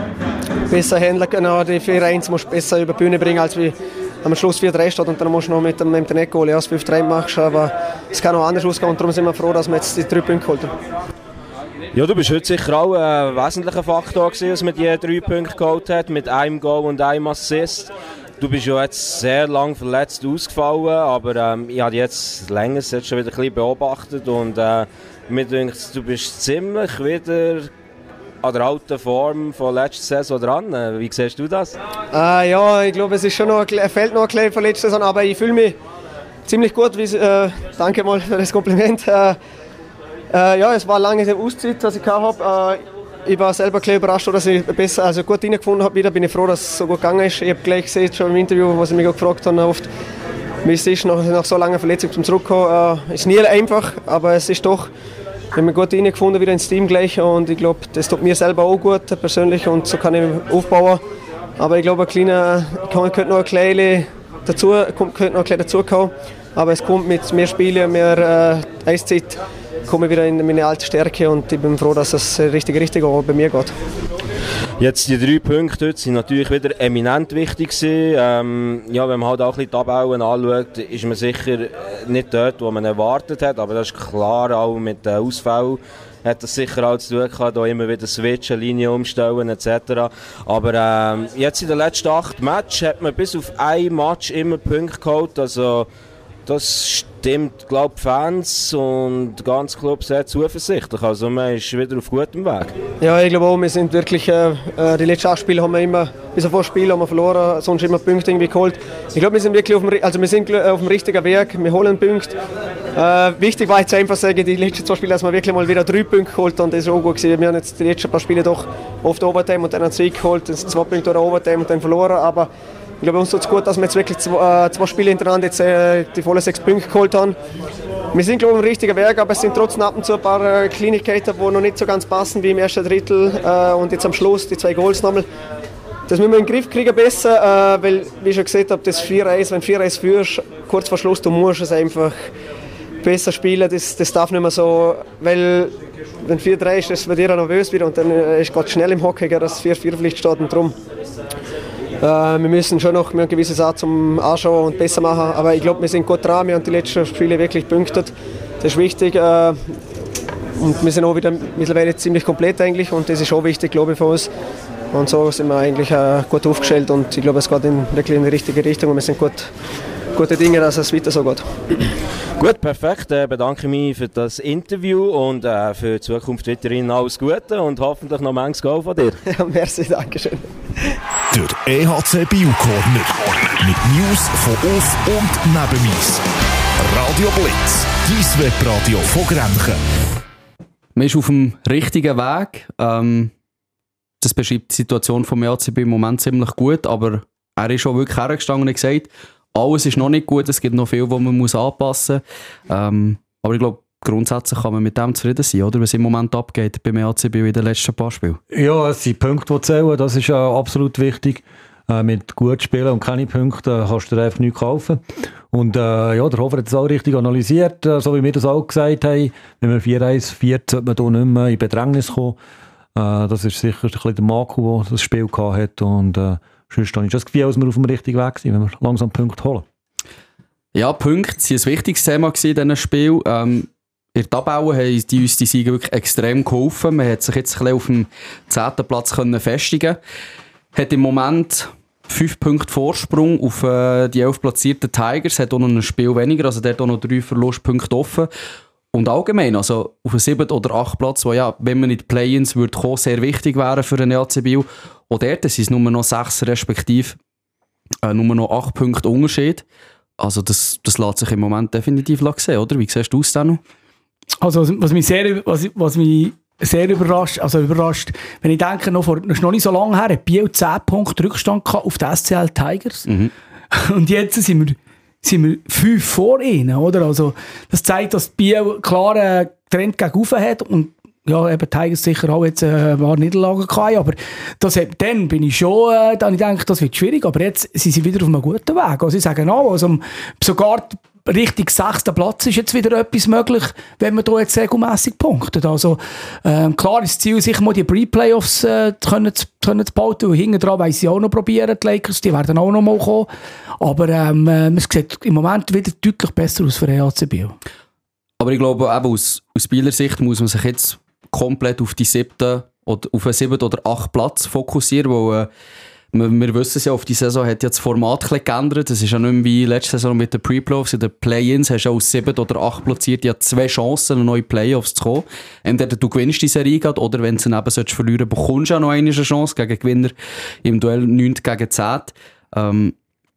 besser handeln können. Die vier eins musst du besser über die Bühne bringen, als wie am Schluss vier drei steht und dann musst du noch mit dem, mit dem Netgoal ja, das fünf drei machst. Aber es kann auch anders ausgehen und darum sind wir froh, dass wir jetzt die drei Punkte geholt haben. Ja, du bist heute sicher auch ein wesentlicher Faktor gewesen, dass man die drei Punkte geholt hat, mit einem Goal und einem Assist. Du bist ja jetzt sehr lang verletzt ausgefallen, aber ähm, ich habe jetzt länger jetzt schon wieder ein bisschen beobachtet und äh, mir denkt, du bist ziemlich wieder an der alten Form von letzter Saison dran. Wie siehst du das? Äh, ja, ich glaube, es ist schon noch, fehlt noch ein bisschen von letzter Saison, aber ich fühle mich ziemlich gut. Wie, äh, danke mal für das Kompliment. Äh, äh, ja, es war lange die Auszeit, dass ich gehabt habe. Äh, Ich war selber ein überrascht, dass ich besser, also gut reingefunden habe. Wieder bin ich froh, dass es so gut gegangen ist. Ich habe gleich gesehen, schon im Interview, was sie mich gefragt haben, oft, wie es ist, nach, nach so langer Verletzung zum Zurückkommen. Es äh, ist nie einfach, aber es ist doch, ich habe mich gut reingefunden, wieder ins Team gleich. Und ich glaube, das tut mir selber auch gut, persönlich, und so kann ich aufbauen. Aber ich glaube, ein kleiner, könnte noch ein kleines dazu, könnte noch ein kleines dazukommen. Aber es kommt mit mehr Spielen, mehr äh, Eiszeit, komme wieder in meine alte Stärke und ich bin froh, dass es richtig, richtig auch bei mir geht. Jetzt die drei Punkte heute sind natürlich wieder eminent wichtig gewesen. Ähm, ja, wenn man halt auch ein bisschen die Tabellen anschaut, ist man sicher nicht dort, wo man erwartet hat, aber das ist klar, auch mit den Ausfällen hat das sicher auch zu tun gehabt, da immer wieder switchen, Linie umstellen et cetera. Aber ähm, jetzt in den letzten acht Matches hat man bis auf ein Match immer Punkte geholt, also das stimmt, glaube ich, Fans und ganz Club sehr zuversichtlich. Also man ist wieder auf gutem Weg. Ja, ich glaube auch, wir sind wirklich, äh, die letzten acht Spiele haben wir immer, bis auf ein Spiel haben wir verloren, sonst immer Punkte irgendwie geholt. Ich glaube, wir sind wirklich auf dem, also wir sind auf dem richtigen Weg, wir holen Punkte. Äh, wichtig war jetzt einfach sagen, die letzten zwei Spiele, dass wir wirklich mal wieder drei Punkte geholt haben, das ist auch gut gewesen. Wir haben jetzt die letzten paar Spiele doch oft Overtime und dann einen Sieg geholt, das zwei Punkte oder Overtime und dann verloren, aber ich glaube, uns tut es gut, dass wir jetzt wirklich zwei, äh, zwei Spiele hintereinander jetzt, äh, die vollen sechs Punkte geholt haben. Wir sind, glaube ich, auf dem richtigen Weg, aber es sind trotzdem ab und zu ein paar äh, Kleinigkeiten, die noch nicht so ganz passen wie im ersten Drittel. Äh, und jetzt am Schluss die zwei Goals nochmal. Das müssen wir in den Griff kriegen besser, äh, weil, wie ich schon gesagt habe, das vier eins, wenn du vier eins führst, kurz vor Schluss, du musst es einfach besser spielen. Das, das darf nicht mehr so, weil wenn vier drei ist, das wird jeder nervös wieder und dann äh, ist es schnell im Hockey, dass vier vier vielleicht steht und drum. Äh, wir müssen schon noch eine gewisse Sache zum Anschauen und besser machen, aber ich glaube, wir sind gut dran, wir haben die letzten Spiele wirklich punktet. Das ist wichtig äh, und wir sind auch wieder mittlerweile ziemlich komplett eigentlich und das ist auch wichtig, glaube ich, für uns. Und so sind wir eigentlich äh, gut aufgestellt und ich glaube, es geht in, wirklich in die richtige Richtung und wir sind gut, gute Dinge, dass es weiter so geht. Gut, perfekt. Ich bedanke mich für das Interview und äh, für die Zukunft weiterhin alles Gute und hoffentlich noch manches Goal von dir. Ja, merci, danke schön. Der E H C Biel Corner mit News von Auf- und Nebeneis. Radio Blitz, dein Webradio von Grenchen. Man ist auf dem richtigen Weg. Ähm, das beschreibt die Situation vom E H C B im Moment ziemlich gut, aber er ist schon wirklich hergestanden und gesagt, alles ist noch nicht gut, es gibt noch viel, was man muss anpassen muss. Ähm, aber ich glaube, grundsätzlich kann man mit dem zufrieden sein, oder? Was im Moment abgeht beim E H C B in den letzten paar Spielen. Ja, es sind Punkte, die zählen, das ist ja absolut wichtig. Äh, mit gut spielen und keine Punkte kannst du dir einfach nichts kaufen. Und äh, ja, der Hofer hat das auch richtig analysiert, äh, so wie wir das auch gesagt haben. Wenn man vier eins führt, sollte man hier nicht mehr in Bedrängnis kommen. Äh, das ist sicher ein bisschen der Marco, der das Spiel gehabt hat. Und äh, sonst habe ich das Gefühl, dass wir auf dem richtigen Weg sind, wenn wir langsam Punkte holen. Ja, Punkte waren ein wichtiges Thema in diesem Spiel. Ähm, in der Tabelle haben die, uns die Siege wirklich extrem geholfen. Man hat sich jetzt ein bisschen auf dem zehnten Platz können festigen. Hat im Moment fünf Punkte Vorsprung auf äh, die elf platzierten Tigers, hat auch noch ein Spiel weniger, also der hat auch noch drei Verlustpunkte offen. Und allgemein, also auf einen siebten oder achten Platz, wo ja, wenn man in die Play-ins würde kommen, sehr wichtig wäre für den E H C Biel. Auch dort sind es nur noch sechs, respektive äh, nur noch acht Punkte Unterschied. Also das, das lässt sich im Moment definitiv sehen, oder? Wie siehst du es dann noch? Also was mich sehr, was, was mich sehr überrascht, also überrascht, wenn ich denke, noch vor noch nicht so lange her, hat Biel zehn Punkte Rückstand auf die S C L Tigers. Mhm. Und jetzt sind wir, sind wir fünf vor ihnen, oder? Also das zeigt, dass Biel klar einen Trend gegen rauf hat und ja, eben Tigers sicher auch jetzt äh, ein paar Niederlagen gehabt, aber das hat, dann bin ich schon, äh, dann ich denke, das wird schwierig, aber jetzt sind sie wieder auf einem guten Weg. Also sie sagen auch, also sogar Richtung sechsten Platz ist jetzt wieder etwas möglich, wenn man da jetzt regelmässig punktet. Also, ähm, klar ist das Ziel, sicher mal die Pre-Playoffs äh, können zu, können zu behalten, weil hinten dran wollen sie auch noch probieren, die Lakers, die werden auch noch mal kommen. Aber ähm, äh, es sieht im Moment wieder deutlich besser aus für E H C Biel. Aber ich glaube, eben aus, aus Spieler Sicht muss man sich jetzt komplett auf die siebten oder auf einen siebten oder achten Platz fokussieren, weil äh, wir, wir wissen es ja, auf die Saison hat ja das Format ein bisschen geändert. Es ist ja nicht mehr wie letzte Saison mit den Pre-Playoffs. In den Play-Ins hast du aus sieben oder acht platziert ja zwei Chancen, in neue Playoffs zu kommen. Entweder du gewinnst die Serie grad, oder wenn du sie eben solltest verlieren, bekommst du auch noch eine Chance gegen Gewinner im Duell neun gegen zehn. Ähm,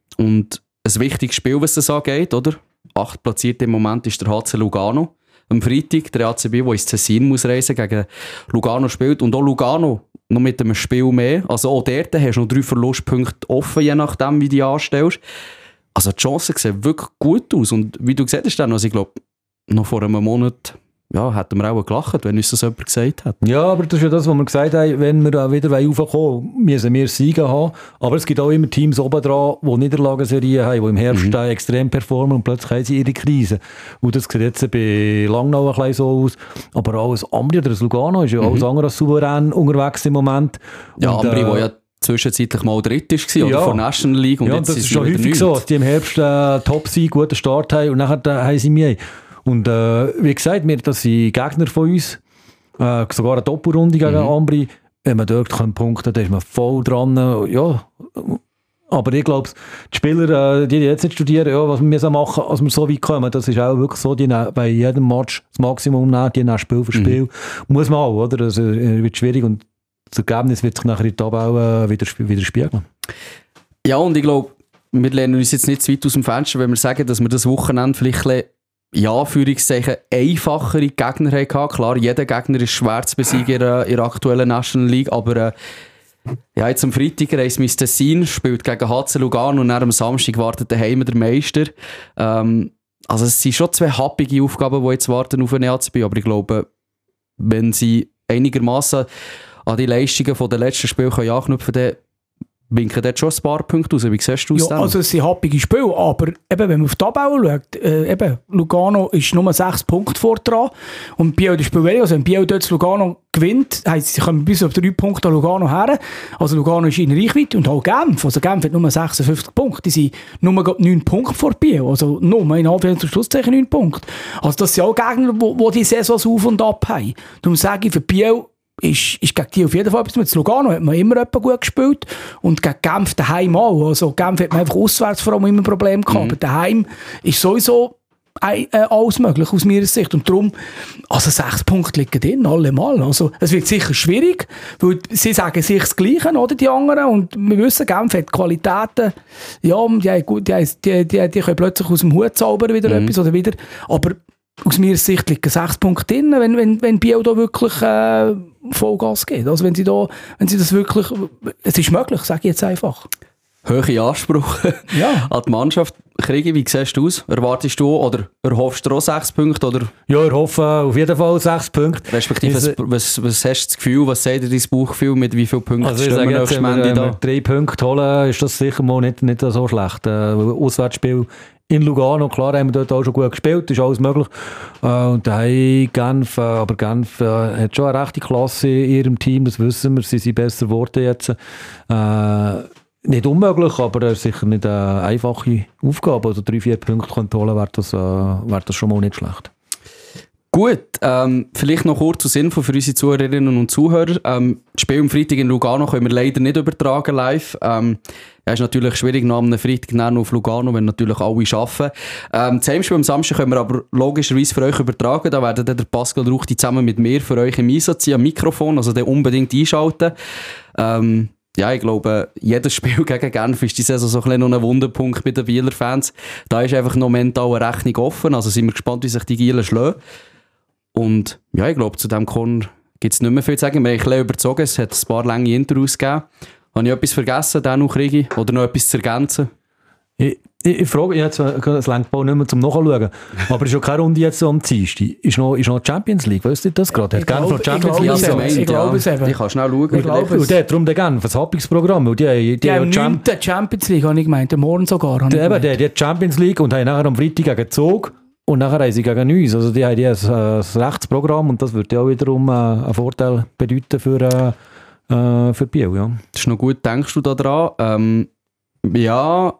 und ein wichtiges Spiel, was das angeht, oder? Acht platziert im Moment ist der H C Lugano. Am Freitag der A C B, der ins Tessin muss reisen, gegen Lugano spielt. Und auch Lugano noch mit einem Spiel mehr. Also auch dort hast du noch drei Verlustpunkte offen, je nachdem, wie du die anstellst. Also die Chancen sehen wirklich gut aus. Und wie du gesagt hast, also ich glaube, noch vor einem Monat ja, hätten wir auch gelacht, wenn uns das jemand gesagt hat. Ja, aber das ist ja das, was wir gesagt haben, wenn wir wieder raufkommen, müssen wir Siege haben. Aber es gibt auch immer Teams oben dran, die Niederlagenserien haben, die im Herbst mhm. extrem performen und plötzlich haben sie ihre Krise. Und das sieht jetzt bei Langnau ein bisschen so aus. Aber auch ein Ambri oder ein Lugano ist ja mhm. alles andere als souverän unterwegs im Moment. Ja, und, Ambri, äh, wo ja zwischenzeitlich mal dritt war, oder ja. von National League. Und ja, jetzt das ist ist schon häufig nichts. so, dass die im Herbst äh, Top-Sieg, guten Start haben und nachher äh, haben sie mehr. Und äh, wie gesagt, wir, das sind Gegner von uns, äh, sogar eine Doppelrunde gegen mhm. Ambri. Wenn man dort kann punkten kann, dann ist man voll dran. Ja. Aber ich glaube, die Spieler, äh, die jetzt nicht studieren, ja, was wir machen, als wir so weit kommen, das ist auch wirklich so, die bei jedem Match das Maximum nehmen, die nehmen Spiel für Spiel. Mhm. Muss man auch, oder? Das äh, wird schwierig und das Ergebnis wird sich nachher in der Tabelle äh, wieder, wieder spiegeln. Ja, und ich glaube, wir lernen uns jetzt nicht zu weit aus dem Fenster, wenn wir sagen, dass wir das Wochenende vielleicht ein ja, Führungszeichen einfachere Gegner hatten. Klar, jeder Gegner ist schwer zu besiegen in der, in der aktuellen National League, aber äh, ja, jetzt am Freitag reist Mister Tessin, spielt gegen H C Lugano und dann am Samstag wartet daheim der Meister. Ähm, also es sind schon zwei happige Aufgaben, die jetzt warten auf den E H C B, aber ich glaube, wenn sie einigermaßen an die Leistungen der letzten Spiele anknüpfen können, winken dort schon ein paar Punkte raus. Wie siehst du es ja, denn? Also es sind happige Spiele, aber eben, wenn man auf die Tabelle schaut, äh, eben, Lugano ist nur sechs Punkte vor dran und Biel das Spiel weniger. Also wenn Biel dort Lugano gewinnt, heisst, sie kommen bis auf drei Punkte an Lugano her. Also Lugano ist in Reichweite und auch Genf. Also Genf hat nur sechsundfünfzig Punkte. Die sind nur neun Punkte vor Biel. Also nur in Anführungs- und Schlusszeichen neun Punkte. Also das sind auch Gegner, die die Saisons auf und ab haben. Darum sage ich, für Biel Ist, ist gegen die auf jeden Fall etwas. Mit Lugano hat man immer etwas gut gespielt und gegen Genf daheim auch. Also Genf hat man einfach auswärts vor allem immer ein Problem gehabt. Mhm. Aber daheim ist sowieso äh, alles möglich aus meiner Sicht. Und darum, also sechs Punkte liegen drin, allemal. Also es wird sicher schwierig, weil sie sagen sich das Gleiche, oder, die anderen. Und wir wissen, Genf hat Qualitäten, ja, die, die, die, die, die können plötzlich aus dem Hut zaubern wieder mhm. etwas oder wieder. Aber aus meiner Sicht liegen sechs Punkte drin, wenn, wenn, wenn Biel da wirklich äh, Vollgas geht. Also wenn sie, da, wenn sie das wirklich... Es ist möglich, sage ich jetzt einfach. Hohe Ansprüche ja. an die Mannschaft. Kriege, wie siehst du aus? Erwartest du oder erhoffst du auch sechs Punkte? Oder? Ja, ich hoffe auf jeden Fall sechs Punkte. Respektive, was, was, was hast du das Gefühl, was sagt dir dein Bauchgefühl, mit wie vielen Punkten also stehen wir nächstes Ende da? Wenn wir drei Punkte holen, ist das sicher mal nicht, nicht so schlecht. Äh, Auswärtsspiel in Lugano, klar, haben wir dort auch schon gut gespielt, ist alles möglich. Äh, und daheim Genf, äh, aber Genf äh, hat schon eine rechte Klasse in ihrem Team, das wissen wir, sie sind besser geworden jetzt. Äh, nicht unmöglich, aber äh, sicher nicht eine einfache Aufgabe. Also drei, vier Punkte holen, wäre das, äh, wär das schon mal nicht schlecht. Gut, ähm, vielleicht noch kurz zur Info für unsere Zuhörerinnen und Zuhörer. Ähm, das Spiel am Freitag in Lugano können wir leider nicht übertragen live. Ähm, ja, ist natürlich schwierig, nach einem Freitag noch auf Lugano, wenn natürlich alle arbeiten. Ähm, das Heimspiel am Samstag können wir aber logischerweise für euch übertragen. Da werden dann der Pascal Ruchti zusammen mit mir für euch im Einsatz sein, am Mikrofon, also dann unbedingt einschalten. Ähm, ja, ich glaube, jedes Spiel gegen Genf ist die Saison so ein bisschen noch ein Wunderpunkt bei den Bieler Fans. Da ist einfach noch mental eine Rechnung offen, also sind wir gespannt, wie sich die Gielen schlagen. Und ja, ich glaube, zu diesem Corner gibt es nicht mehr viel zu sagen. Wir haben ein bisschen überzogen, es hat ein paar lange Interviews gegeben. Habe ich etwas vergessen, dann noch Rigi? Oder noch etwas zu ergänzen? Ich, Ich, ich frage jetzt, das Lenkball nicht mehr zum Nachschauen, aber ist ja keine Runde jetzt so am Dienstag. Ist noch, ist noch Champions League, weißt du das gerade? Hat Genf noch Champions League? Ich glaube, ich glaube es eben. Ich kann schnell schauen. Ich glaube und der hat darum den Genf, das Happungsprogramm. Die, die, die haben Champ- neunte Champions League, habe ich gemeint, morgen sogar. Die, eben, die, die Champions League und haben nachher am Freitag gegen Zug und nachher haben sie gegen uns. Also die haben die ein, ein Rechtsprogramm und das würde ja auch wiederum äh, einen Vorteil bedeuten für, äh, für Biel. Ja. Das ist noch gut, denkst du da dran? Ähm, ja...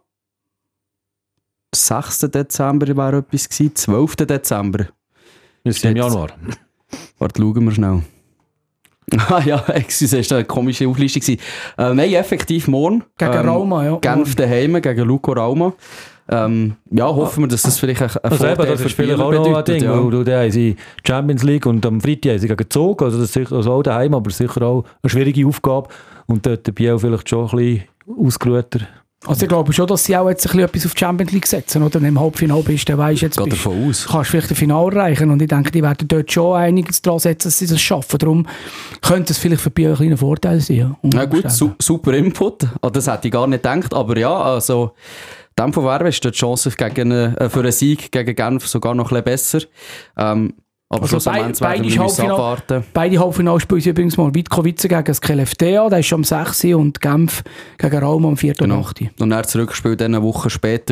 sechsten Dezember war etwas gewesen, zwölften Dezember. Wir sind im Januar. Warte, schauen wir schnell. Ah ja, excuse, das war eine komische Auflistung. Äh, nein, effektiv morgen. Gegen ähm, Rauma, ja. Genf daheim, gegen Luko Rauma. Ähm, ja, hoffen wir, dass das vielleicht ein, ein also Vorteil eben, das für ist vielleicht auch noch ein Ding, ja. Weil da haben sie Champions League und am Freitag haben sie gegen Zug, also das ist sicher also auch daheim, aber sicher auch eine schwierige Aufgabe und dort der Biel vielleicht schon ein bisschen ausgeruhter. Also ich glaube schon, dass sie auch jetzt ein bisschen etwas auf die Champions League setzen, oder? Wenn du im Halbfinale bist, dann weisst jetzt, bist, davon aus. kannst du vielleicht ein Finale erreichen und ich denke, die werden dort schon einiges daran setzen, dass sie das schaffen. Darum könnte es vielleicht für Biel ein kleiner Vorteil sein. Ja, ja gut, su- super Input, das hätte ich gar nicht gedacht, aber ja, also in dem Fall wäre die Chance gegen, äh, für einen Sieg gegen Genf sogar noch ein bisschen besser. Ähm, Aber also bei, beide, Halbfinal, beide Halbfinalspiele sind übrigens mal Witkowice gegen das K L F T A, der ist schon am sechsten und Genf gegen Rauma am vierten und achten Und dann zurückspielt dann eine Woche später.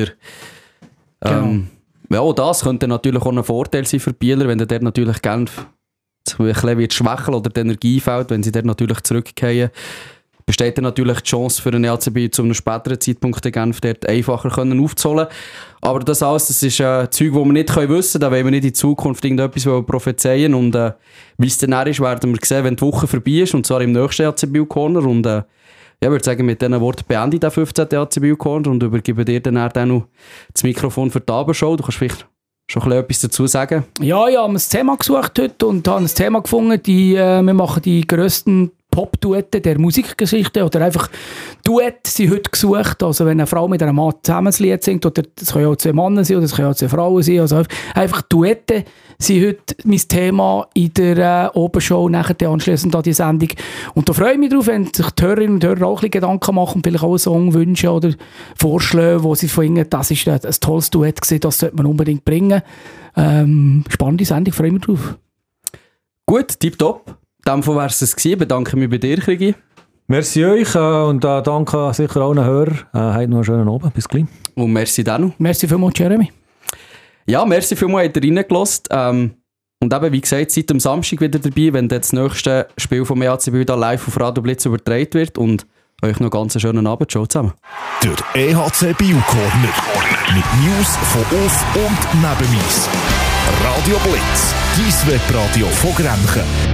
Ähm, genau. Ja, das könnte natürlich auch ein Vorteil sein für die Bieler, wenn der natürlich Genf ein bisschen wird schwächeln oder die Energie fällt, wenn sie dort natürlich zurückkehren. Besteht dann natürlich die Chance für den E H C Biel zu einem späteren Zeitpunkt den Genf dort einfacher können aufzuholen. Aber das alles, das ist äh, Zeug, das wir nicht können wissen können. Da wollen wir nicht in Zukunft irgendetwas prophezeien. Und äh, wie es dann ist, werden wir sehen, wenn die Woche vorbei ist. Und zwar im nächsten E H C Biel Corner. Und äh, ja, ich würde sagen, mit diesen Worten beende ich den fünfzehnten E H C Biel Corner und übergebe dir dann auch noch das Mikrofon für die Abendshow. Du kannst vielleicht schon ein bisschen etwas dazu sagen. Ja, ich habe ein Thema gesucht heute und habe ein Thema gefunden. Die, äh, wir machen die grössten Pop-Duette der Musikgeschichte oder einfach Duette sind heute gesucht. Also wenn eine Frau mit einem Mann zusammen ein Lied singt, oder das können auch zwei Männer sein, oder das können auch zwei Frauen sein. Also einfach Duette sind heute mein Thema in der äh, Obershow, nachher anschliessend an die Sendung. Und da freue ich mich drauf, wenn sich die Hörerinnen und Hörer auch ein bisschen Gedanken machen, vielleicht auch einen Song wünschen oder vorschlagen, wo sie finden, das ist ein, ein tolles Duett gewesen, das sollte man unbedingt bringen. Ähm, spannende Sendung, freue mich drauf. Gut, tipptopp. In dem Fall wäre es es gewesen. Ich bedanke mich bei dir, Krigi. Merci euch äh, und äh, danke sicher allen Hörern. Äh, habt noch einen schönen Abend. Bis gleich. Und merci Danu. Merci vielmals, Jeremy. Ja, merci vielmals, habt ihr reingelassen. Ähm, und eben, wie gesagt, seid am Samstag wieder dabei, wenn das nächste Spiel vom E H C Biel da live auf Radio Blitz übertragen wird. Und euch noch ganz einen schönen Abend. Ciao zusammen. Der E H C Biel Corner. Mit News von Auf- und Nebeneis. Radio Blitz. Dein Webradio von Grenchen.